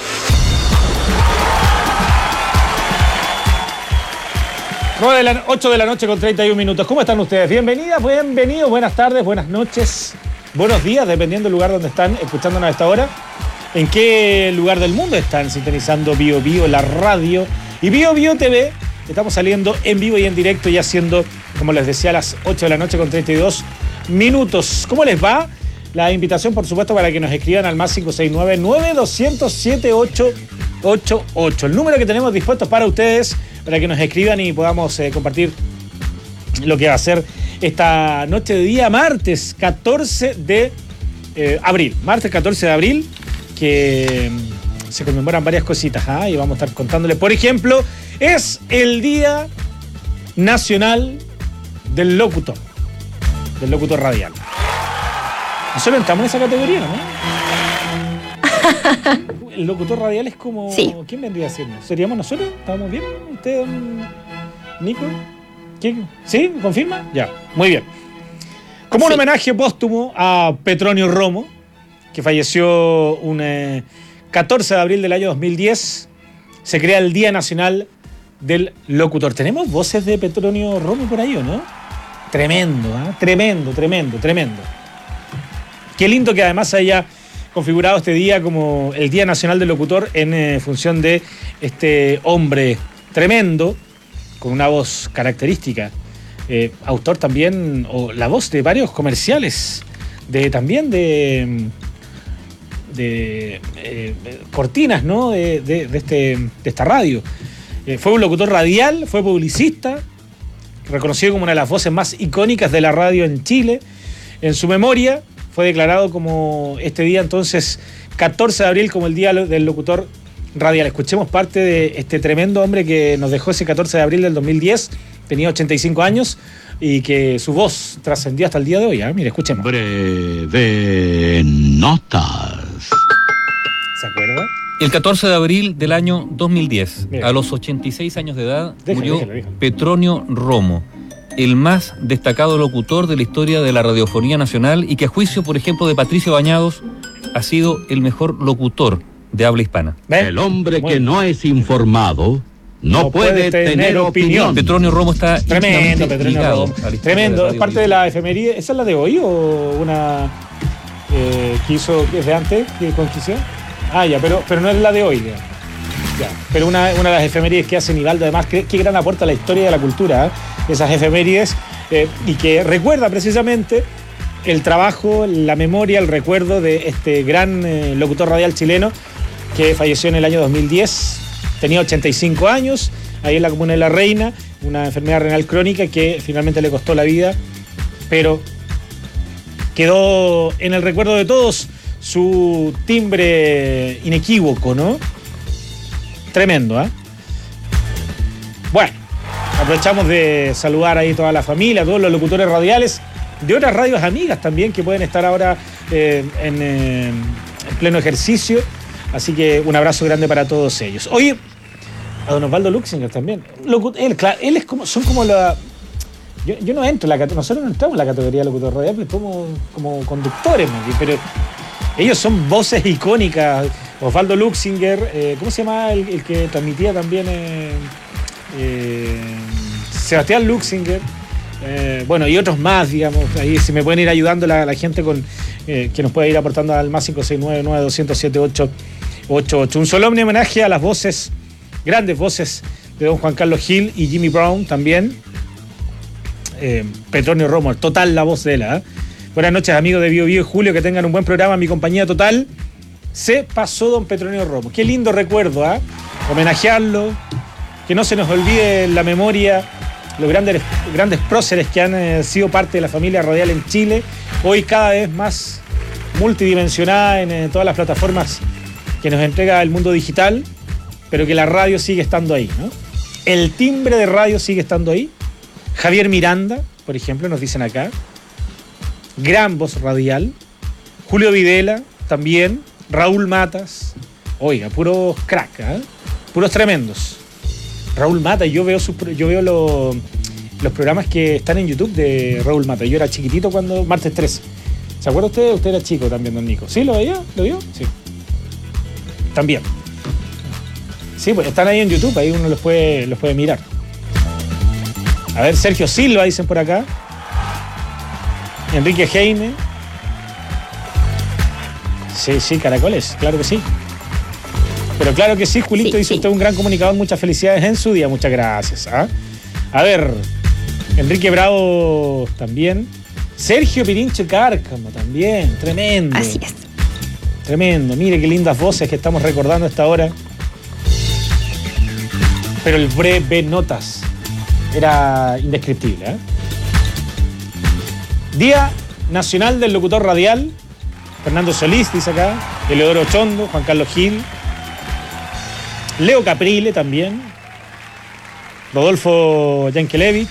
nueve de la, ocho de la noche con treinta y un minutos. ¿Cómo están ustedes? Bienvenidas, bienvenidos, buenas tardes, buenas noches, buenos días, dependiendo del lugar donde están escuchándonos a esta hora. ¿En qué lugar del mundo están sintonizando Bio Bio, la radio? Y Bio Bio T V, estamos saliendo en vivo y en directo y haciendo, como les decía, a las ocho de la noche con treinta y dos minutos. ¿Cómo les va? La invitación, por supuesto, para que nos escriban al más cinco seis nueve nueve dos cero cero siete ocho ocho ocho. El número que tenemos dispuesto para ustedes, para que nos escriban y podamos eh, compartir lo que va a ser esta noche de día martes catorce de abril. Martes catorce de abril, que se conmemoran varias cositas, ¿eh? Y vamos a estar contándole. Por ejemplo, es el Día Nacional del Locutor, del Locutor Radial. Nosotros entramos en esa categoría, ¿no? El locutor radial es como... Sí. ¿Quién vendría siendo? ¿Seríamos nosotros? ¿Estamos bien? ¿Usted, don Nico? ¿Quién? ¿Sí? ¿Confirma? Ya, muy bien. Como un sí. homenaje póstumo a Petronio Romo, que falleció un eh, catorce de abril del año dos mil diez, se crea el Día Nacional del Locutor. ¿Tenemos voces de Petronio Romo por ahí o no? Tremendo, ¿eh? Tremendo, tremendo, tremendo. Qué lindo que además haya configurado este día como el Día Nacional del Locutor en eh, función de este hombre tremendo, con una voz característica. Eh, autor también, o la voz de varios comerciales, de también de... de eh, cortinas, ¿no? De, de, de, este, de esta radio. Eh, fue un locutor radial, fue publicista, reconocido como una de las voces más icónicas de la radio en Chile. En su memoria fue declarado como este día, entonces, catorce de abril, como el Día del Locutor Radial. Escuchemos parte de este tremendo hombre que nos dejó ese catorce de abril del dos mil diez, tenía ochenta y cinco años, y que su voz trascendió hasta el día de hoy. ¿eh? Mire, escuchemos. Breve notas. ¿Se acuerda? El catorce de abril del año dos mil diez, Mira. a los ochenta y seis años de edad, déjale, murió déjale, déjale. Petronio Romo, el más destacado locutor de la historia de la radiofonía nacional y que a juicio, por ejemplo, de Patricio Bañados, ha sido el mejor locutor de habla hispana. ¿Ven? El hombre que no es informado no, no puede, puede tener, tener opinión. opinión. Petronio Romo está tremendo, Petronio Romo. Tremendo. ¿Es parte de la efeméride? ¿Esa es la de hoy o una eh, que hizo desde antes, que conquistó? Ah, ya, pero, pero no es la de hoy, digamos. Ya, pero una, una de las efemérides que hace Nivaldo, además, qué, qué gran aporte a la historia y a la cultura, ¿eh? Esas efemérides, eh, y que recuerda precisamente el trabajo, la memoria, el recuerdo de este gran eh, locutor radial chileno que falleció en el año dos mil diez. Tenía ochenta y cinco años, ahí en la comuna de La Reina, una enfermedad renal crónica que finalmente le costó la vida, pero quedó en el recuerdo de todos su timbre inequívoco, ¿no? Tremendo, ¿eh? Bueno, aprovechamos de saludar ahí toda la familia, a todos los locutores radiales de otras radios amigas también que pueden estar ahora eh, en, eh, en pleno ejercicio. Así que un abrazo grande para todos ellos. Oye, a don Osvaldo Luxinger también. Locut- él, claro, él es como, son como la... Yo, yo no entro en la nosotros no entramos en la categoría de locutor radial, pero como, como conductores, pero ellos son voces icónicas. Osvaldo Luxinger, eh, ¿cómo se llama el, el que transmitía también? Eh, eh, Sebastián Luxinger, eh, bueno, y otros más, digamos. Ahí si me pueden ir ayudando la, la gente con eh, que nos puede ir aportando al más cinco seis nueve nueve dos cero siete ocho ocho ocho. Un solemne homenaje a las voces, grandes voces de don Juan Carlos Gil y Jimmy Brown también. Eh, Petronio Romo, total la voz de él, ¿eh? Buenas noches, amigos de Bio Bio y Julio, que tengan un buen programa. Mi compañía total se pasó don Petronio Romo. Qué lindo recuerdo, ¿eh? Homenajearlo, que no se nos olvide en la memoria los grandes, grandes próceres que han eh, sido parte de la familia radial en Chile, hoy cada vez más multidimensionada en eh, todas las plataformas que nos entrega el mundo digital, pero que la radio sigue estando ahí, ¿no? El timbre de radio sigue estando ahí. Javier Miranda, por ejemplo, nos dicen acá, gran voz radial. Julio Videla también. Raúl Matas, oiga, puros crack, ¿eh? Puros tremendos. Raúl Matas, yo veo, sus, yo veo lo, los programas que están en YouTube de Raúl Matas. Yo era chiquitito cuando, martes trece. ¿Se acuerda usted? Usted era chico también, don Nico. ¿Sí lo veía? ¿Lo vio? Sí. También. Sí, pues están ahí en YouTube, ahí uno los puede, los puede mirar. A ver, Sergio Silva, dicen por acá. Enrique Heine. Sí, sí, caracoles, claro que sí. Pero claro que sí, Julito, sí, dice sí. Usted un gran comunicador, muchas felicidades en su día, muchas gracias. ¿Ah? A ver, Enrique Bravo también. Sergio Pirincho Cárcamo también, tremendo. Así es. Tremendo, mire qué lindas voces que estamos recordando a esta hora. Pero el breve notas era indescriptible, ¿eh? Día Nacional del Locutor Radial. Fernando Solís, dice acá. Eleodoro Chondo, Juan Carlos Gil. Leo Caprile también. Rodolfo Yankelevich.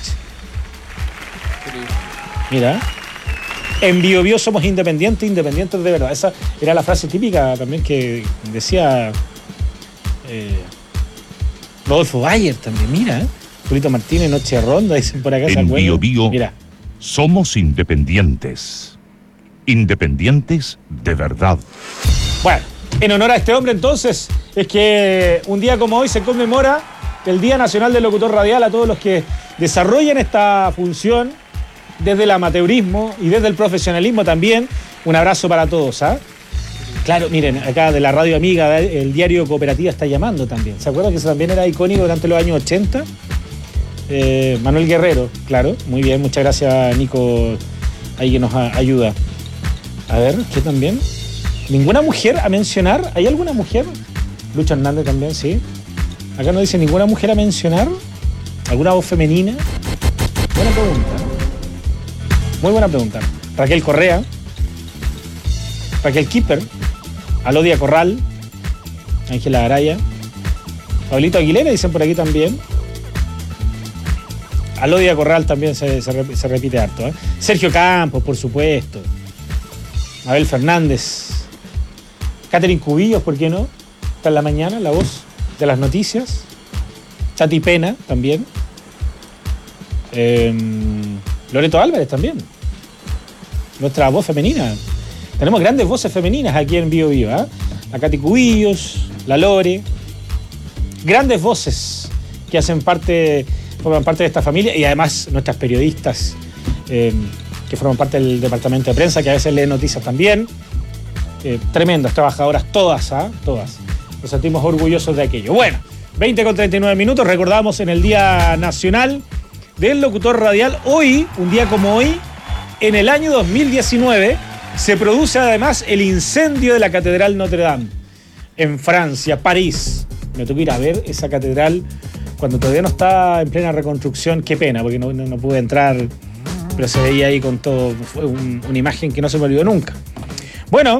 Mira. En Bio Bio somos independientes, independientes de verdad. Esa era la frase típica también que decía eh, Rodolfo Bayer también. Mira, ¿eh? Julito Martínez, Noche de Ronda, dicen por acá. En Bio Bio Mira. Somos independientes. Independientes de verdad. Bueno, en honor a este hombre entonces, es que un día como hoy se conmemora el Día Nacional del Locutor Radial a todos los que desarrollan esta función desde el amateurismo y desde el profesionalismo también. Un abrazo para todos, ¿ah? ¿eh? Claro, miren, acá de la radio amiga, el diario Cooperativa está llamando también. ¿Se acuerdan que eso también era icónico durante los años ochenta? Eh, Manuel Guerrero, claro, muy bien, muchas gracias Nico, ahí que nos a- ayuda. A ver, ¿qué también? ¿Ninguna mujer a mencionar? ¿Hay alguna mujer? Lucho Hernández también, sí. Acá no dice ninguna mujer a mencionar. ¿Alguna voz femenina? Buena pregunta. Muy buena pregunta. Raquel Correa. Raquel Kipper. Alodia Corral. Ángela Araya. Pablito Aguilera, dicen por aquí también. Alodia Corral también se, se, se repite harto, ¿eh? Sergio Campos, por supuesto. Abel Fernández. Catherine Cubillos, ¿por qué no? Está en la mañana, la voz de las noticias. Chati Pena también. Eh, Loreto Álvarez también. Nuestra voz femenina. Tenemos grandes voces femeninas aquí en Bio Bio, ¿eh? La Katy Cubillos, la Lore. Grandes voces que hacen parte, forman parte de esta familia, y además nuestras periodistas eh, que forman parte del departamento de prensa, que a veces leen noticias también. Eh, tremendas trabajadoras, todas, ¿ah? ¿eh? Todas. nos sentimos orgullosos de aquello. Bueno, veinte con treinta y nueve minutos, recordamos en el Día Nacional del Locutor Radial. Hoy, un día como hoy, en el año dos mil diecinueve, se produce además el incendio de la Catedral Notre Dame, en Francia, París. Me tocó ir a ver esa catedral cuando todavía no está en plena reconstrucción. Qué pena, porque no, no, no pude entrar, pero se veía ahí con todo. Fue un, una imagen que no se me olvidó nunca. Bueno,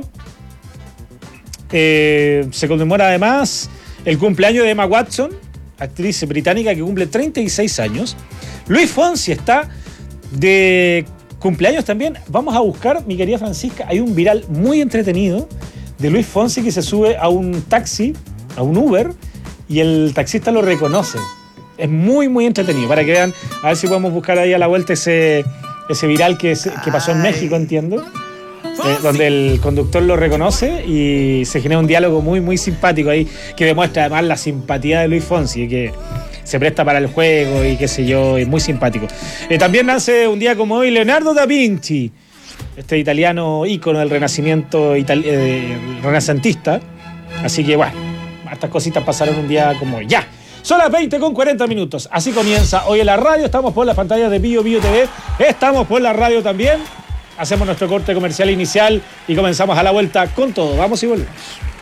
eh, se conmemora además el cumpleaños de Emma Watson, actriz británica que cumple treinta y seis años. Luis Fonsi está de cumpleaños también. Vamos a buscar, mi querida Francisca, hay un viral muy entretenido de Luis Fonsi que se sube a un taxi, a un Uber, y el taxista lo reconoce. Es muy, muy entretenido. Para que vean, a ver si podemos buscar ahí a la vuelta ese, ese viral que, que pasó en México, entiendo. Eh, donde el conductor lo reconoce y se genera un diálogo muy, muy simpático ahí, que demuestra además la simpatía de Luis Fonsi, que se presta para el juego y qué sé yo, es muy simpático. Eh, también nace un día como hoy Leonardo da Vinci, este italiano ícono del renacimiento itali- eh, renacentista. Así que bueno, estas cositas pasaron un día como hoy. Ya, son las veinte con cuarenta minutos. Así comienza hoy en la radio. Estamos por las pantallas de Bio Bio T V. Estamos por la radio también. Hacemos nuestro corte comercial inicial y comenzamos a la vuelta con todo. Vamos y volvemos.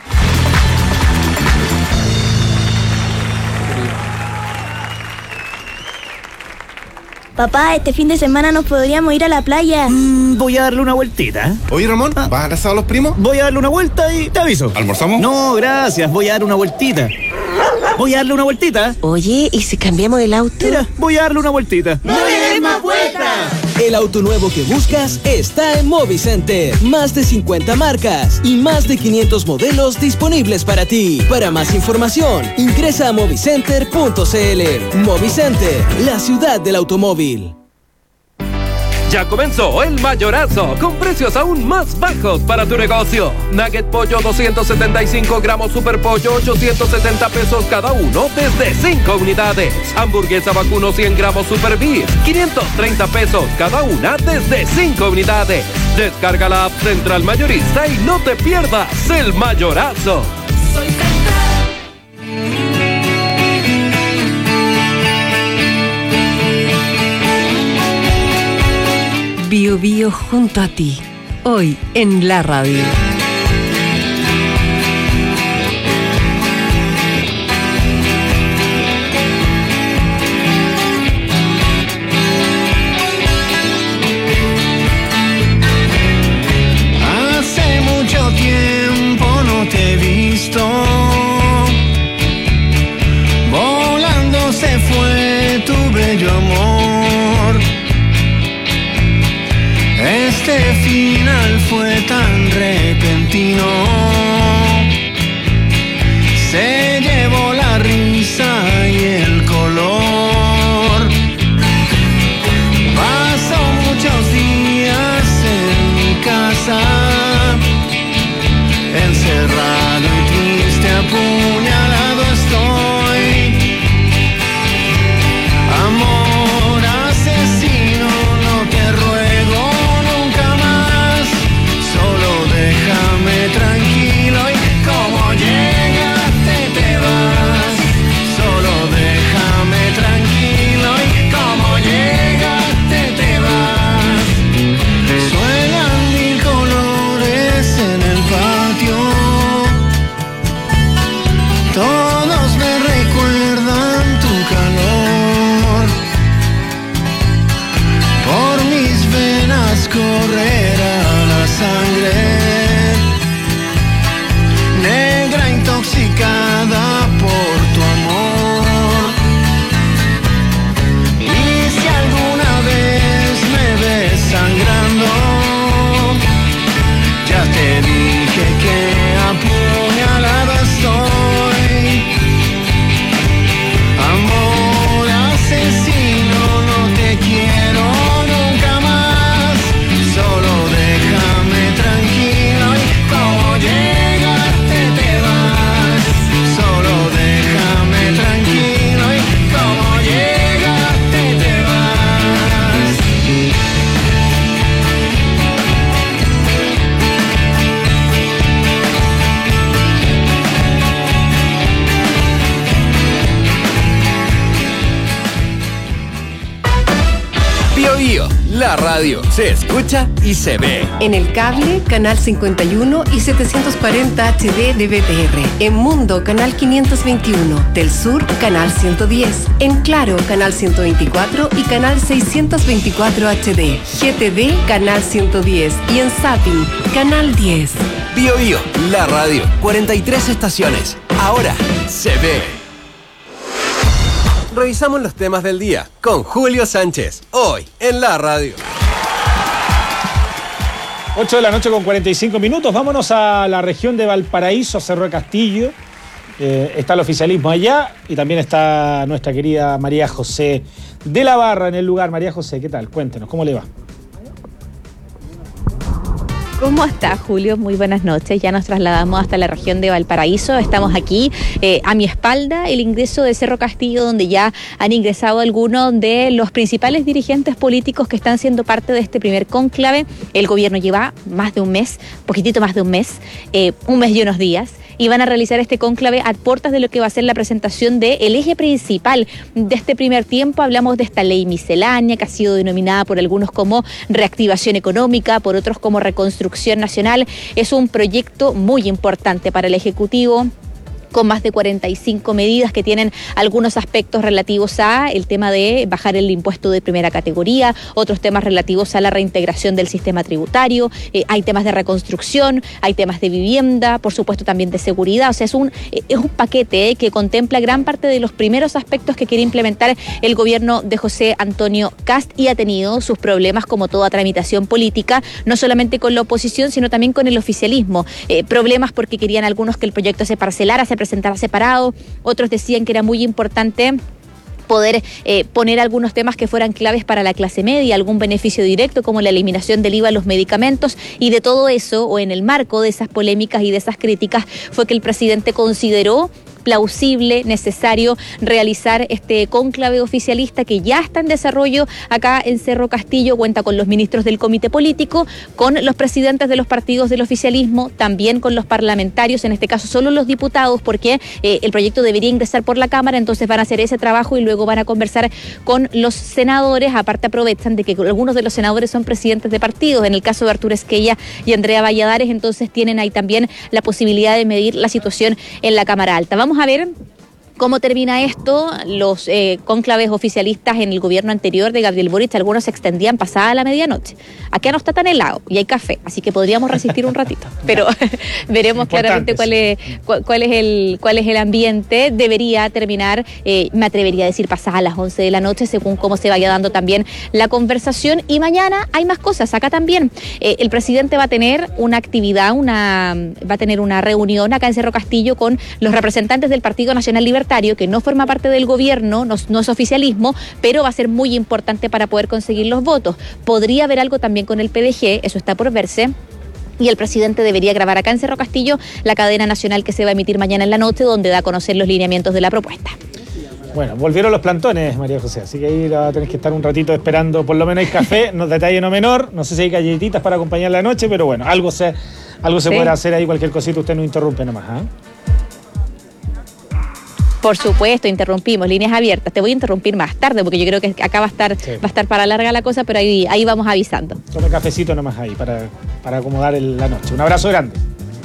Papá, este fin de semana nos podríamos ir a la playa. Mm, voy a darle una vueltita. Oye, Ramón, ¿vas a abrazar a los primos? Voy a darle una vuelta y te aviso. ¿Almorzamos? No, gracias. Voy a darle una vueltita. Voy a darle una vueltita. Oye, ¿y si cambiamos el auto? Mira, voy a darle una vueltita. ¡No le des más vueltas! El auto nuevo que buscas está en Movicenter. Más de cincuenta marcas y más de quinientos modelos disponibles para ti. Para más información, ingresa a movicenter punto c l. Movicenter, la ciudad del automóvil. Ya comenzó el mayorazo, con precios aún más bajos para tu negocio. Nugget pollo doscientos setenta y cinco gramos super pollo, ochocientos setenta pesos cada uno desde cinco unidades. Hamburguesa vacuno cien gramos super beef, quinientos treinta pesos cada una desde cinco unidades. Descarga la app Central Mayorista y no te pierdas el mayorazo. Soy Bio Bio junto a ti, hoy en la radio. Hace mucho tiempo no te he visto. Volando se fue tu bello amor. Este final fue tan repentino. Se llevó la risa y el color. Pasó muchos días en mi casa, encerrado y triste, apuñalado estoy. Amor asesino, no te ruego nunca más, solo déjame tranquilo y como llegaste te vas. Solo déjame tranquilo y como llegaste te vas. Suenan mil colores en el patio, todos me recuerdan tu calor. Por mis venas correrá la sangre la radio se escucha y se ve. En el cable, canal cincuenta y uno y setecientos cuarenta H D de B T R. En Mundo, canal quinientos veintiuno. Del Sur, canal ciento diez. En Claro, canal ciento veinticuatro y canal seiscientos veinticuatro H D. G T D, canal ciento diez. Y en Zapping, canal diez. Bio Bio, la radio. cuarenta y tres estaciones. Ahora se ve. Revisamos los temas del día con Julio Sánchez. Hoy en la radio. ocho de la noche con cuarenta y cinco minutos. Vámonos a la región de Valparaíso, Cerro de Castillo. Eh, está el oficialismo allá y también está nuestra querida María José de la Barra en el lugar. María José, ¿qué tal? Cuéntenos, ¿cómo le va? ¿Cómo está, Julio? Muy buenas noches. Ya nos trasladamos hasta la región de Valparaíso. Estamos aquí, eh, a mi espalda, el ingreso de Cerro Castillo, donde ya han ingresado algunos de los principales dirigentes políticos que están siendo parte de este primer cónclave. El gobierno lleva más de un mes, poquitito más de un mes, eh, un mes y unos días, y van a realizar este cónclave a puertas de lo que va a ser la presentación del eje principal de este primer tiempo. Hablamos de esta ley miscelánea que ha sido denominada por algunos como reactivación económica, por otros como reconstrucción nacional. Es un proyecto muy importante para el Ejecutivo, con más de cuarenta y cinco medidas que tienen algunos aspectos relativos a el tema de bajar el impuesto de primera categoría, otros temas relativos a la reintegración del sistema tributario, eh, hay temas de reconstrucción, hay temas de vivienda, por supuesto también de seguridad. O sea, es un, es un paquete eh, que contempla gran parte de los primeros aspectos que quiere implementar el gobierno de José Antonio Kast, y ha tenido sus problemas como toda tramitación política, no solamente con la oposición, sino también con el oficialismo. Eh, problemas porque querían algunos que el proyecto se parcelara, se presentara separado, otros decían que era muy importante poder eh, poner algunos temas que fueran claves para la clase media, algún beneficio directo como la eliminación del I V A a los medicamentos, y de todo eso, o en el marco de esas polémicas y de esas críticas, fue que el presidente consideró plausible, necesario realizar este cónclave oficialista que ya está en desarrollo acá en Cerro Castillo. Cuenta con los ministros del comité político, con los presidentes de los partidos del oficialismo, también con los parlamentarios, en este caso solo los diputados, porque eh, el proyecto debería ingresar por la Cámara, entonces van a hacer ese trabajo y luego van a conversar con los senadores. Aparte aprovechan de que algunos de los senadores son presidentes de partidos, en el caso de Arturo Esquella y Andrea Valladares, entonces tienen ahí también la posibilidad de medir la situación en la Cámara Alta. Vamos Vamos a ver cómo termina esto. Los eh, cónclaves oficialistas en el gobierno anterior de Gabriel Boric, algunos se extendían pasada la medianoche. Acá no está tan helado y hay café, así que podríamos resistir un ratito. Pero veremos claramente cuál es, cuál, cuál, es el, cuál es el ambiente. Debería terminar, eh, me atrevería a decir, pasada a las once de la noche, según cómo se vaya dando también la conversación. Y mañana hay más cosas. Acá también eh, el presidente va a tener una actividad, una va a tener una reunión acá en Cerro Castillo con los representantes del Partido Nacional Libertario, que no forma parte del gobierno, no, no es oficialismo, pero va a ser muy importante para poder conseguir los votos. Podría haber algo también con el P D G, eso está por verse. Y el presidente debería grabar acá en Cerro Castillo la cadena nacional que se va a emitir mañana en la noche, donde da a conocer los lineamientos de la propuesta. Bueno, volvieron los plantones, María José, así que ahí la tenés que estar un ratito esperando. Por lo menos hay café, no, detalle no menor. No sé si hay galletitas para acompañar la noche, pero bueno, algo se, algo se ¿Sí? podrá hacer ahí, cualquier cosita usted no interrumpe nomás, ¿eh? Por supuesto, interrumpimos, líneas abiertas. Te voy a interrumpir más tarde porque yo creo que acá va a estar, sí. va a estar para larga la cosa, pero ahí, ahí vamos avisando. Tome cafecito nomás ahí para, para acomodar el, la noche. Un abrazo grande.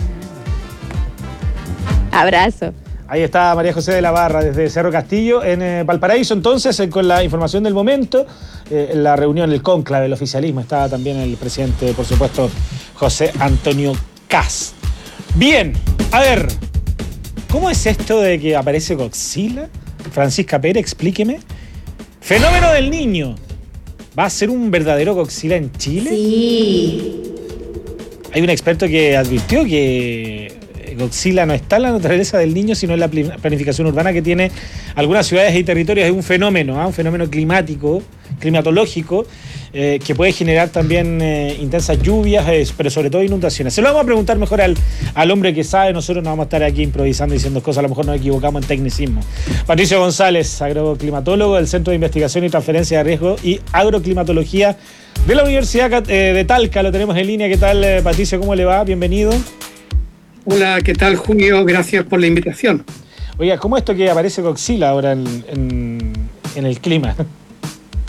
Abrazo. Ahí está María José de la Barra desde Cerro Castillo en eh, Valparaíso. Entonces, eh, con la información del momento, eh, en la reunión, el cónclave, el oficialismo, estaba también el presidente, por supuesto, José Antonio Kast. Bien, a ver, ¿cómo es esto de que aparece Godzilla? Francisca Pérez, explíqueme. Fenómeno del Niño. ¿Va a ser un verdadero Godzilla en Chile? Sí. Hay un experto que advirtió que Godzilla no está en la naturaleza del Niño, sino en la planificación urbana que tiene algunas ciudades y territorios. Es un fenómeno, ¿eh? un fenómeno climático, climatológico, eh, que puede generar también eh, intensas lluvias, eh, pero sobre todo inundaciones. Se lo vamos a preguntar mejor al, al hombre que sabe. Nosotros no vamos a estar aquí improvisando y diciendo cosas, a lo mejor nos equivocamos en tecnicismo. Patricio González, agroclimatólogo del Centro de Investigación y Transferencia de Riesgo y Agroclimatología de la Universidad eh, de Talca. Lo tenemos en línea. ¿Qué tal, eh, Patricio? ¿Cómo le va? Bienvenido. Hola, ¿qué tal, Julio? Gracias por la invitación. Oiga, ¿cómo esto que aparece Godzilla ahora en, en, en el clima?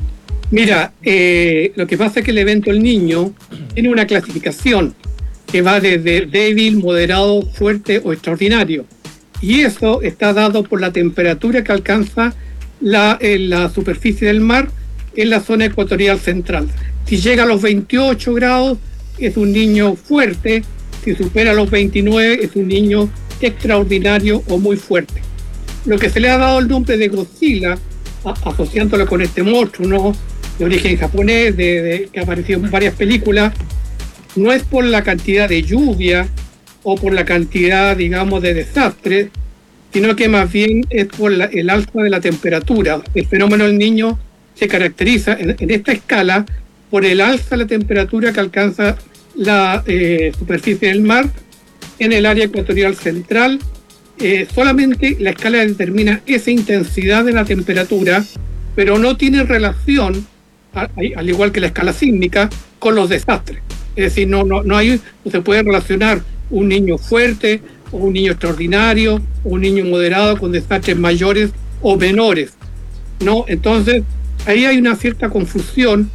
Mira, eh, lo que pasa es que el evento El Niño tiene una clasificación que va desde débil, moderado, fuerte o extraordinario. Y eso está dado por la temperatura que alcanza la, en la superficie del mar en la zona ecuatorial central. Si llega a los veintiocho grados, es un niño fuerte. Si supera los veintinueve, es un niño extraordinario o muy fuerte. Lo que se le ha dado el nombre de Godzilla, a, asociándolo con este monstruo, ¿no?, de origen japonés, de, de, que ha aparecido en varias películas, no es por la cantidad de lluvia o por la cantidad, digamos, de desastres, sino que más bien es por la, el alza de la temperatura. El fenómeno del Niño se caracteriza en, en esta escala por el alza de la temperatura que alcanza la eh, superficie del mar en el área ecuatorial central. Eh, solamente la escala determina esa intensidad de la temperatura, pero no tiene relación, a, al igual que la escala sísmica, con los desastres. Es decir, no, no, no, hay, no se puede relacionar un niño fuerte o un niño extraordinario o un niño moderado con desastres mayores o menores, ¿no? Entonces, ahí hay una cierta confusión.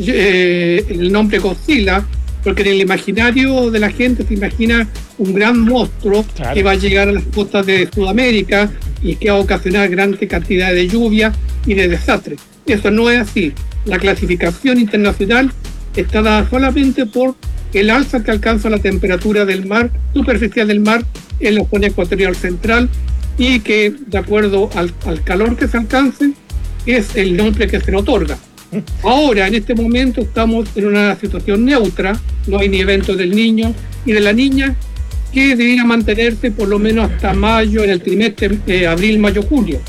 Eh, el nombre Godzilla, porque en el imaginario de la gente se imagina un gran monstruo, claro, que va a llegar a las costas de Sudamérica y que va a ocasionar grandes cantidades de lluvia y de desastres. Eso no es así. La clasificación internacional está dada solamente por el alza que alcanza la temperatura del mar, superficial del mar, en la zona ecuatorial central, y que, de acuerdo al, al calor que se alcance, es el nombre que se le otorga. Ahora, en este momento, estamos en una situación neutra, no hay ni evento del niño y de la niña, que debería mantenerse por lo menos hasta mayo, en el trimestre de abril, mayo, julio.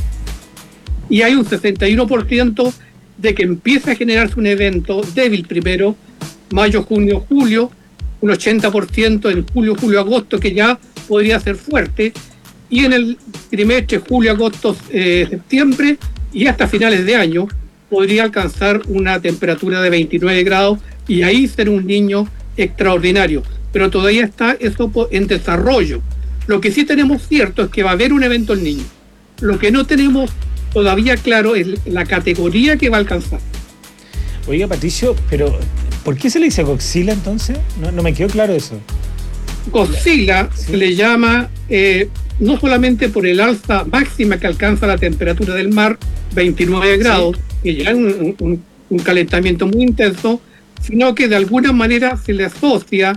Y hay un sesenta y uno por ciento de que empieza a generarse un evento débil primero, mayo, junio, julio, un ochenta por ciento en julio, julio, agosto, que ya podría ser fuerte, y en el trimestre julio, agosto, eh, septiembre, y hasta finales de año, podría alcanzar una temperatura de veintinueve grados y ahí ser un niño extraordinario. Pero todavía está eso en desarrollo. Lo que sí tenemos cierto es que va a haber un evento El Niño. Lo que no tenemos todavía claro es la categoría que va a alcanzar. Oiga, Patricio, pero ¿por qué se le dice Godzilla entonces? No, no me quedó claro eso. Godzilla sí. Se le llama eh, no solamente por el alza máxima que alcanza la temperatura del mar, veintinueve grados, sí, que ya es un, un, un calentamiento muy intenso, sino que de alguna manera se le asocia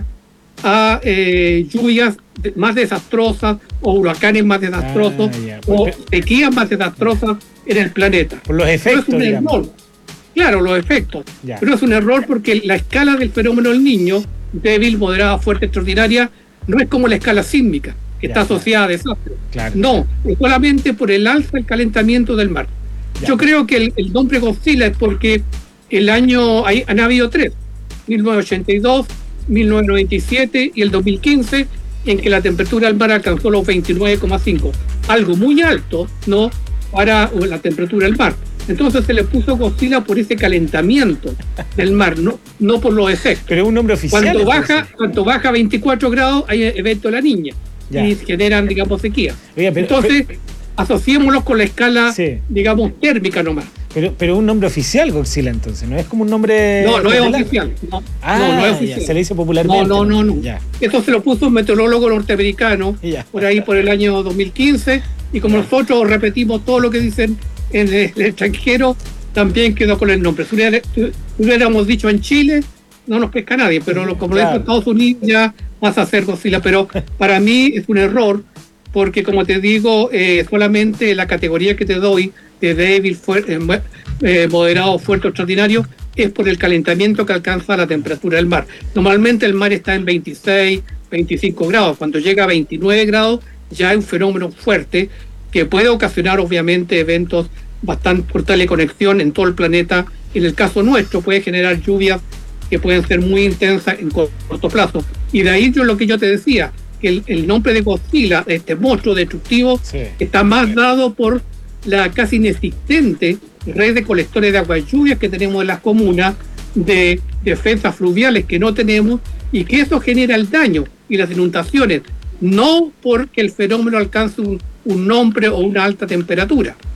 a eh, lluvias más desastrosas o huracanes más desastrosos, ah, yeah, o sequías más desastrosas en el planeta. Por los efectos, pero es un error. Claro, los efectos. Yeah. Pero es un error porque la escala del fenómeno del Niño, débil, moderada, fuerte, extraordinaria, no es como la escala sísmica, que yeah, está asociada a desastres. Claro. No, es solamente por el alza del calentamiento del mar. Yeah. Yo creo que el, el nombre Godzilla es porque el año, hay, han habido tres, mil novecientos ochenta y dos, mil novecientos noventa y siete y el dos mil quince, en que la temperatura del mar alcanzó los veintinueve coma cinco, algo muy alto, ¿no?, para la temperatura del mar. Entonces se le puso Godzilla por ese calentamiento del mar, no, no por los efectos. Pero es un nombre oficial. Cuando baja, cuando baja veinticuatro grados, hay evento de la niña, ya, y generan, digamos, sequía. Oye, pero, entonces, pero, asociémoslos con la escala, sí, digamos, térmica nomás. Pero, pero un nombre oficial, Godzilla, entonces, ¿no es como un nombre...? No, no popular? Es oficial. No, ah, no, no es oficial. Ya, se le dice popularmente. No, no, no. no. Ya. Eso se lo puso un meteorólogo norteamericano, ya, por ahí por el año dos mil quince, y como ya, nosotros repetimos todo lo que dicen en el, el extranjero, también quedó con el nombre. Si hubiéramos dicho en Chile, no nos pesca nadie, pero lo, como claro, lo dice Estados Unidos, ya vas a hacer Godzilla. Pero para mí es un error, porque como te digo, eh, solamente la categoría que te doy de débil, fuerte, eh, moderado, fuerte, extraordinario, es por el calentamiento que alcanza la temperatura del mar. Normalmente el mar está en veintiséis, veinticinco grados. Cuando llega a veintinueve grados ya hay un fenómeno fuerte que puede ocasionar obviamente eventos bastante cortales de conexión en todo el planeta. En el caso nuestro puede generar lluvias que pueden ser muy intensas en corto plazo. Y de ahí yo lo que yo te decía, que el, el nombre de Godzilla, este monstruo destructivo, sí, está más dado por la casi inexistente red de colectores de agua y lluvias que tenemos en las comunas, de defensas fluviales que no tenemos, y que eso genera el daño y las inundaciones, no porque el fenómeno alcance un, un nombre o una alta temperatura.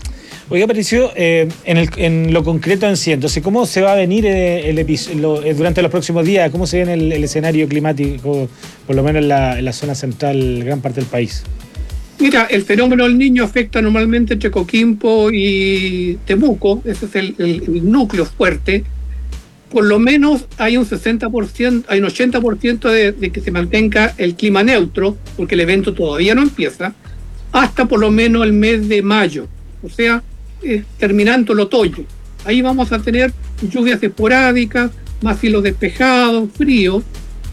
Oiga, Patricio, eh, en, el, en lo concreto en sí, entonces, ¿cómo se va a venir eh, el episodio eh, durante los próximos días? ¿Cómo se viene el, el escenario climático, por lo menos en la, en la zona central, gran parte del país? Mira, el fenómeno del Niño afecta normalmente entre Coquimbo y Temuco, ese es el, el, el núcleo fuerte. Por lo menos hay un sesenta por ciento, hay un ochenta por ciento de, de que se mantenga el clima neutro, porque el evento todavía no empieza, hasta por lo menos el mes de mayo, o sea, eh, terminando el otoño. Ahí vamos a tener lluvias esporádicas, más cielos despejados, frío,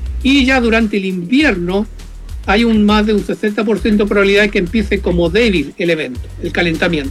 y ya durante el invierno hay un más de un sesenta por ciento de probabilidad de que empiece como débil el evento, el calentamiento.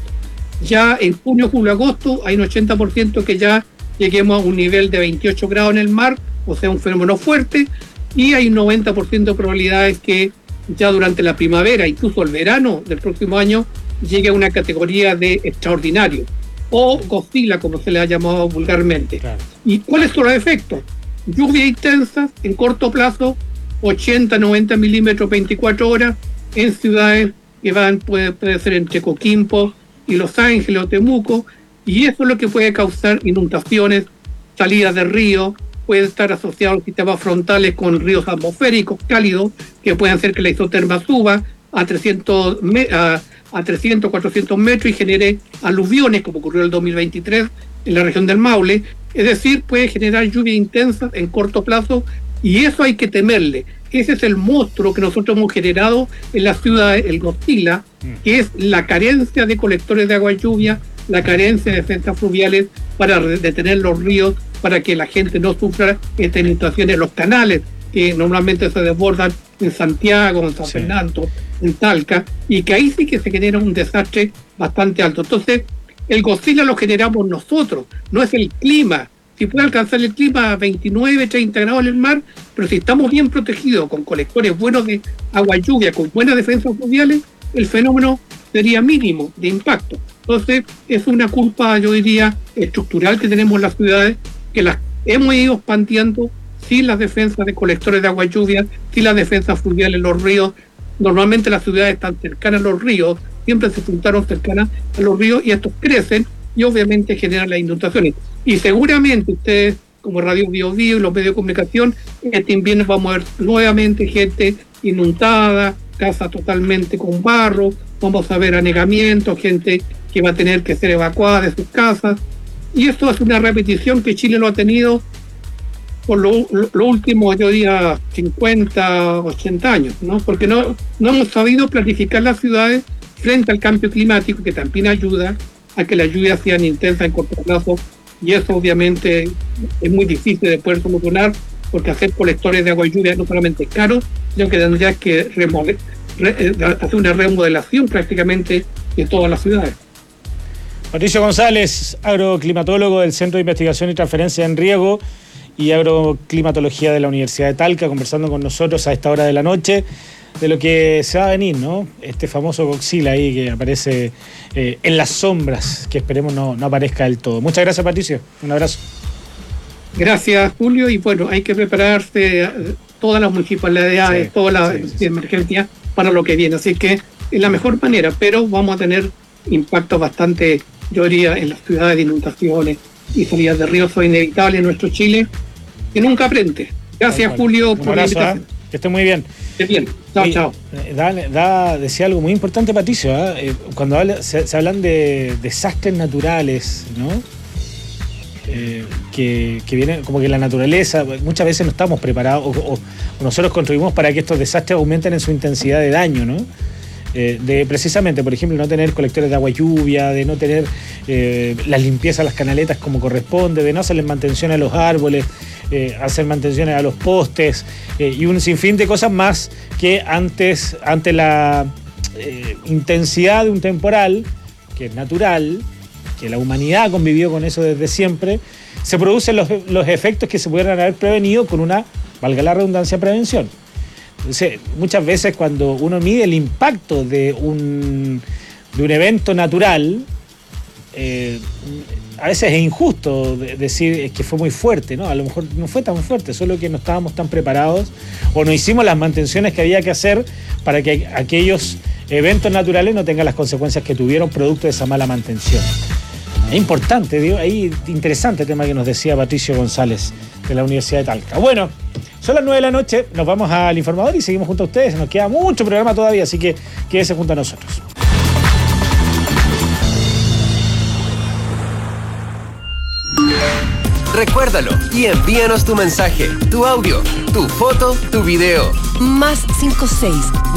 Ya en junio, julio, agosto hay un ochenta por ciento que ya lleguemos a un nivel de veintiocho grados en el mar, o sea, un fenómeno fuerte, y hay un noventa por ciento de probabilidades que ya durante la primavera, incluso el verano del próximo año, llegue a una categoría de extraordinario, o Godzilla, como se le ha llamado vulgarmente. Claro. ¿Y cuáles son los efectos? Lluvias intensas en corto plazo, ochenta, noventa milímetros, veinticuatro horas, en ciudades que van, puede, puede ser entre Coquimbo y Los Ángeles o Temuco, y eso es lo que puede causar inundaciones, salidas de ríos, puede estar asociado a los sistemas frontales con ríos atmosféricos cálidos, que pueden hacer que la isoterma suba a trescientos, a, a trescientos, cuatrocientos metros y genere aluviones, como ocurrió en el dos mil veintitrés en la región del Maule. Es decir, puede generar lluvias intensas en corto plazo, y eso hay que temerle. Ese es el monstruo que nosotros hemos generado en la ciudad, el Godzilla, que es la carencia de colectores de agua y lluvia, la carencia de defensas fluviales para detener los ríos, para que la gente no sufra estas inundaciones en los canales, que normalmente se desbordan en Santiago, en San sí. Fernando, en Talca, y que ahí sí que se genera un desastre bastante alto. Entonces, el Godzilla lo generamos nosotros, no es el clima. Si puede alcanzar el clima a veintinueve, treinta grados en el mar, pero si estamos bien protegidos, con colectores buenos de agua y lluvia, con buenas defensas fluviales, el fenómeno sería mínimo de impacto. Entonces, es una culpa, yo diría, estructural que tenemos en las ciudades, que las hemos ido expandiendo sin las defensas de colectores de agua y lluvia, sin las defensas fluviales en los ríos. Normalmente las ciudades están cercanas a los ríos, siempre se juntaron cercanas a los ríos, y estos crecen y obviamente generan las inundaciones. Y seguramente ustedes, como Radio Bio Bio y los medios de comunicación, este invierno vamos a ver nuevamente gente inundada, casas totalmente con barro, vamos a ver anegamientos, gente que va a tener que ser evacuada de sus casas, y esto es una repetición que Chile lo ha tenido por los lo, lo últimos, yo diría, cincuenta, ochenta años, ¿no? Porque no, no hemos sabido planificar las ciudades frente al cambio climático, que también ayuda a que las lluvias sean intensas en corto plazo, y eso obviamente es muy difícil de poder solucionar, porque hacer colectores de agua y lluvia no solamente es caro, sino que tendría que remodel, re, hacer una remodelación prácticamente de todas las ciudades. Patricio González, agroclimatólogo del Centro de Investigación y Transferencia en Riego y Agroclimatología de la Universidad de Talca, conversando con nosotros a esta hora de la noche de lo que se va a venir, ¿no? Este famoso Godzilla ahí que aparece eh, en las sombras, que esperemos no, no aparezca del todo. Muchas gracias, Patricio. Un abrazo. Gracias, Julio. Y bueno, hay que prepararse todas las municipalidades, sí, todas las sí, sí. emergencias para lo que viene. Así que es la mejor manera, pero vamos a tener impactos bastante, yo diría, en las ciudades de inundaciones y salidas de ríos. Son inevitables en nuestro Chile, que nunca aprende. Gracias, bueno, Julio, un por abrazo, la invitación. ¿eh? Que esté muy bien. Que bien. Chao, y, chao. Da, da, decía algo muy importante, Patricio, ¿eh? Cuando habla, se, se hablan de desastres naturales, ¿no? Eh, que, que vienen como que la naturaleza, muchas veces no estamos preparados o, o, o nosotros contribuimos para que estos desastres aumenten en su intensidad de daño, ¿no? Eh, de precisamente, por ejemplo, no tener colectores de agua y lluvia, de no tener eh, la limpieza de las canaletas como corresponde, de no hacerles mantención a los árboles, eh, hacer mantenciones a los postes eh, y un sinfín de cosas más que antes, ante la eh, intensidad de un temporal, que es natural, que la humanidad convivió con eso desde siempre, se producen los, los efectos que se pudieran haber prevenido con una, valga la redundancia, prevención. Entonces, muchas veces cuando uno mide el impacto de un, de un evento natural, eh, a veces es injusto decir que fue muy fuerte, ¿no? A lo mejor no fue tan fuerte, solo que no estábamos tan preparados o no hicimos las mantenciones que había que hacer para que aquellos eventos naturales no tengan las consecuencias que tuvieron producto de esa mala mantención. Es importante, digo, ahí interesante el tema que nos decía Patricio González de la Universidad de Talca. Bueno, son las nueve de la noche, nos vamos al informador y seguimos junto a ustedes. Nos queda mucho programa todavía, así que quédese junto a nosotros. Recuérdalo y envíanos tu mensaje, tu audio, tu foto, tu video. Más cinco seis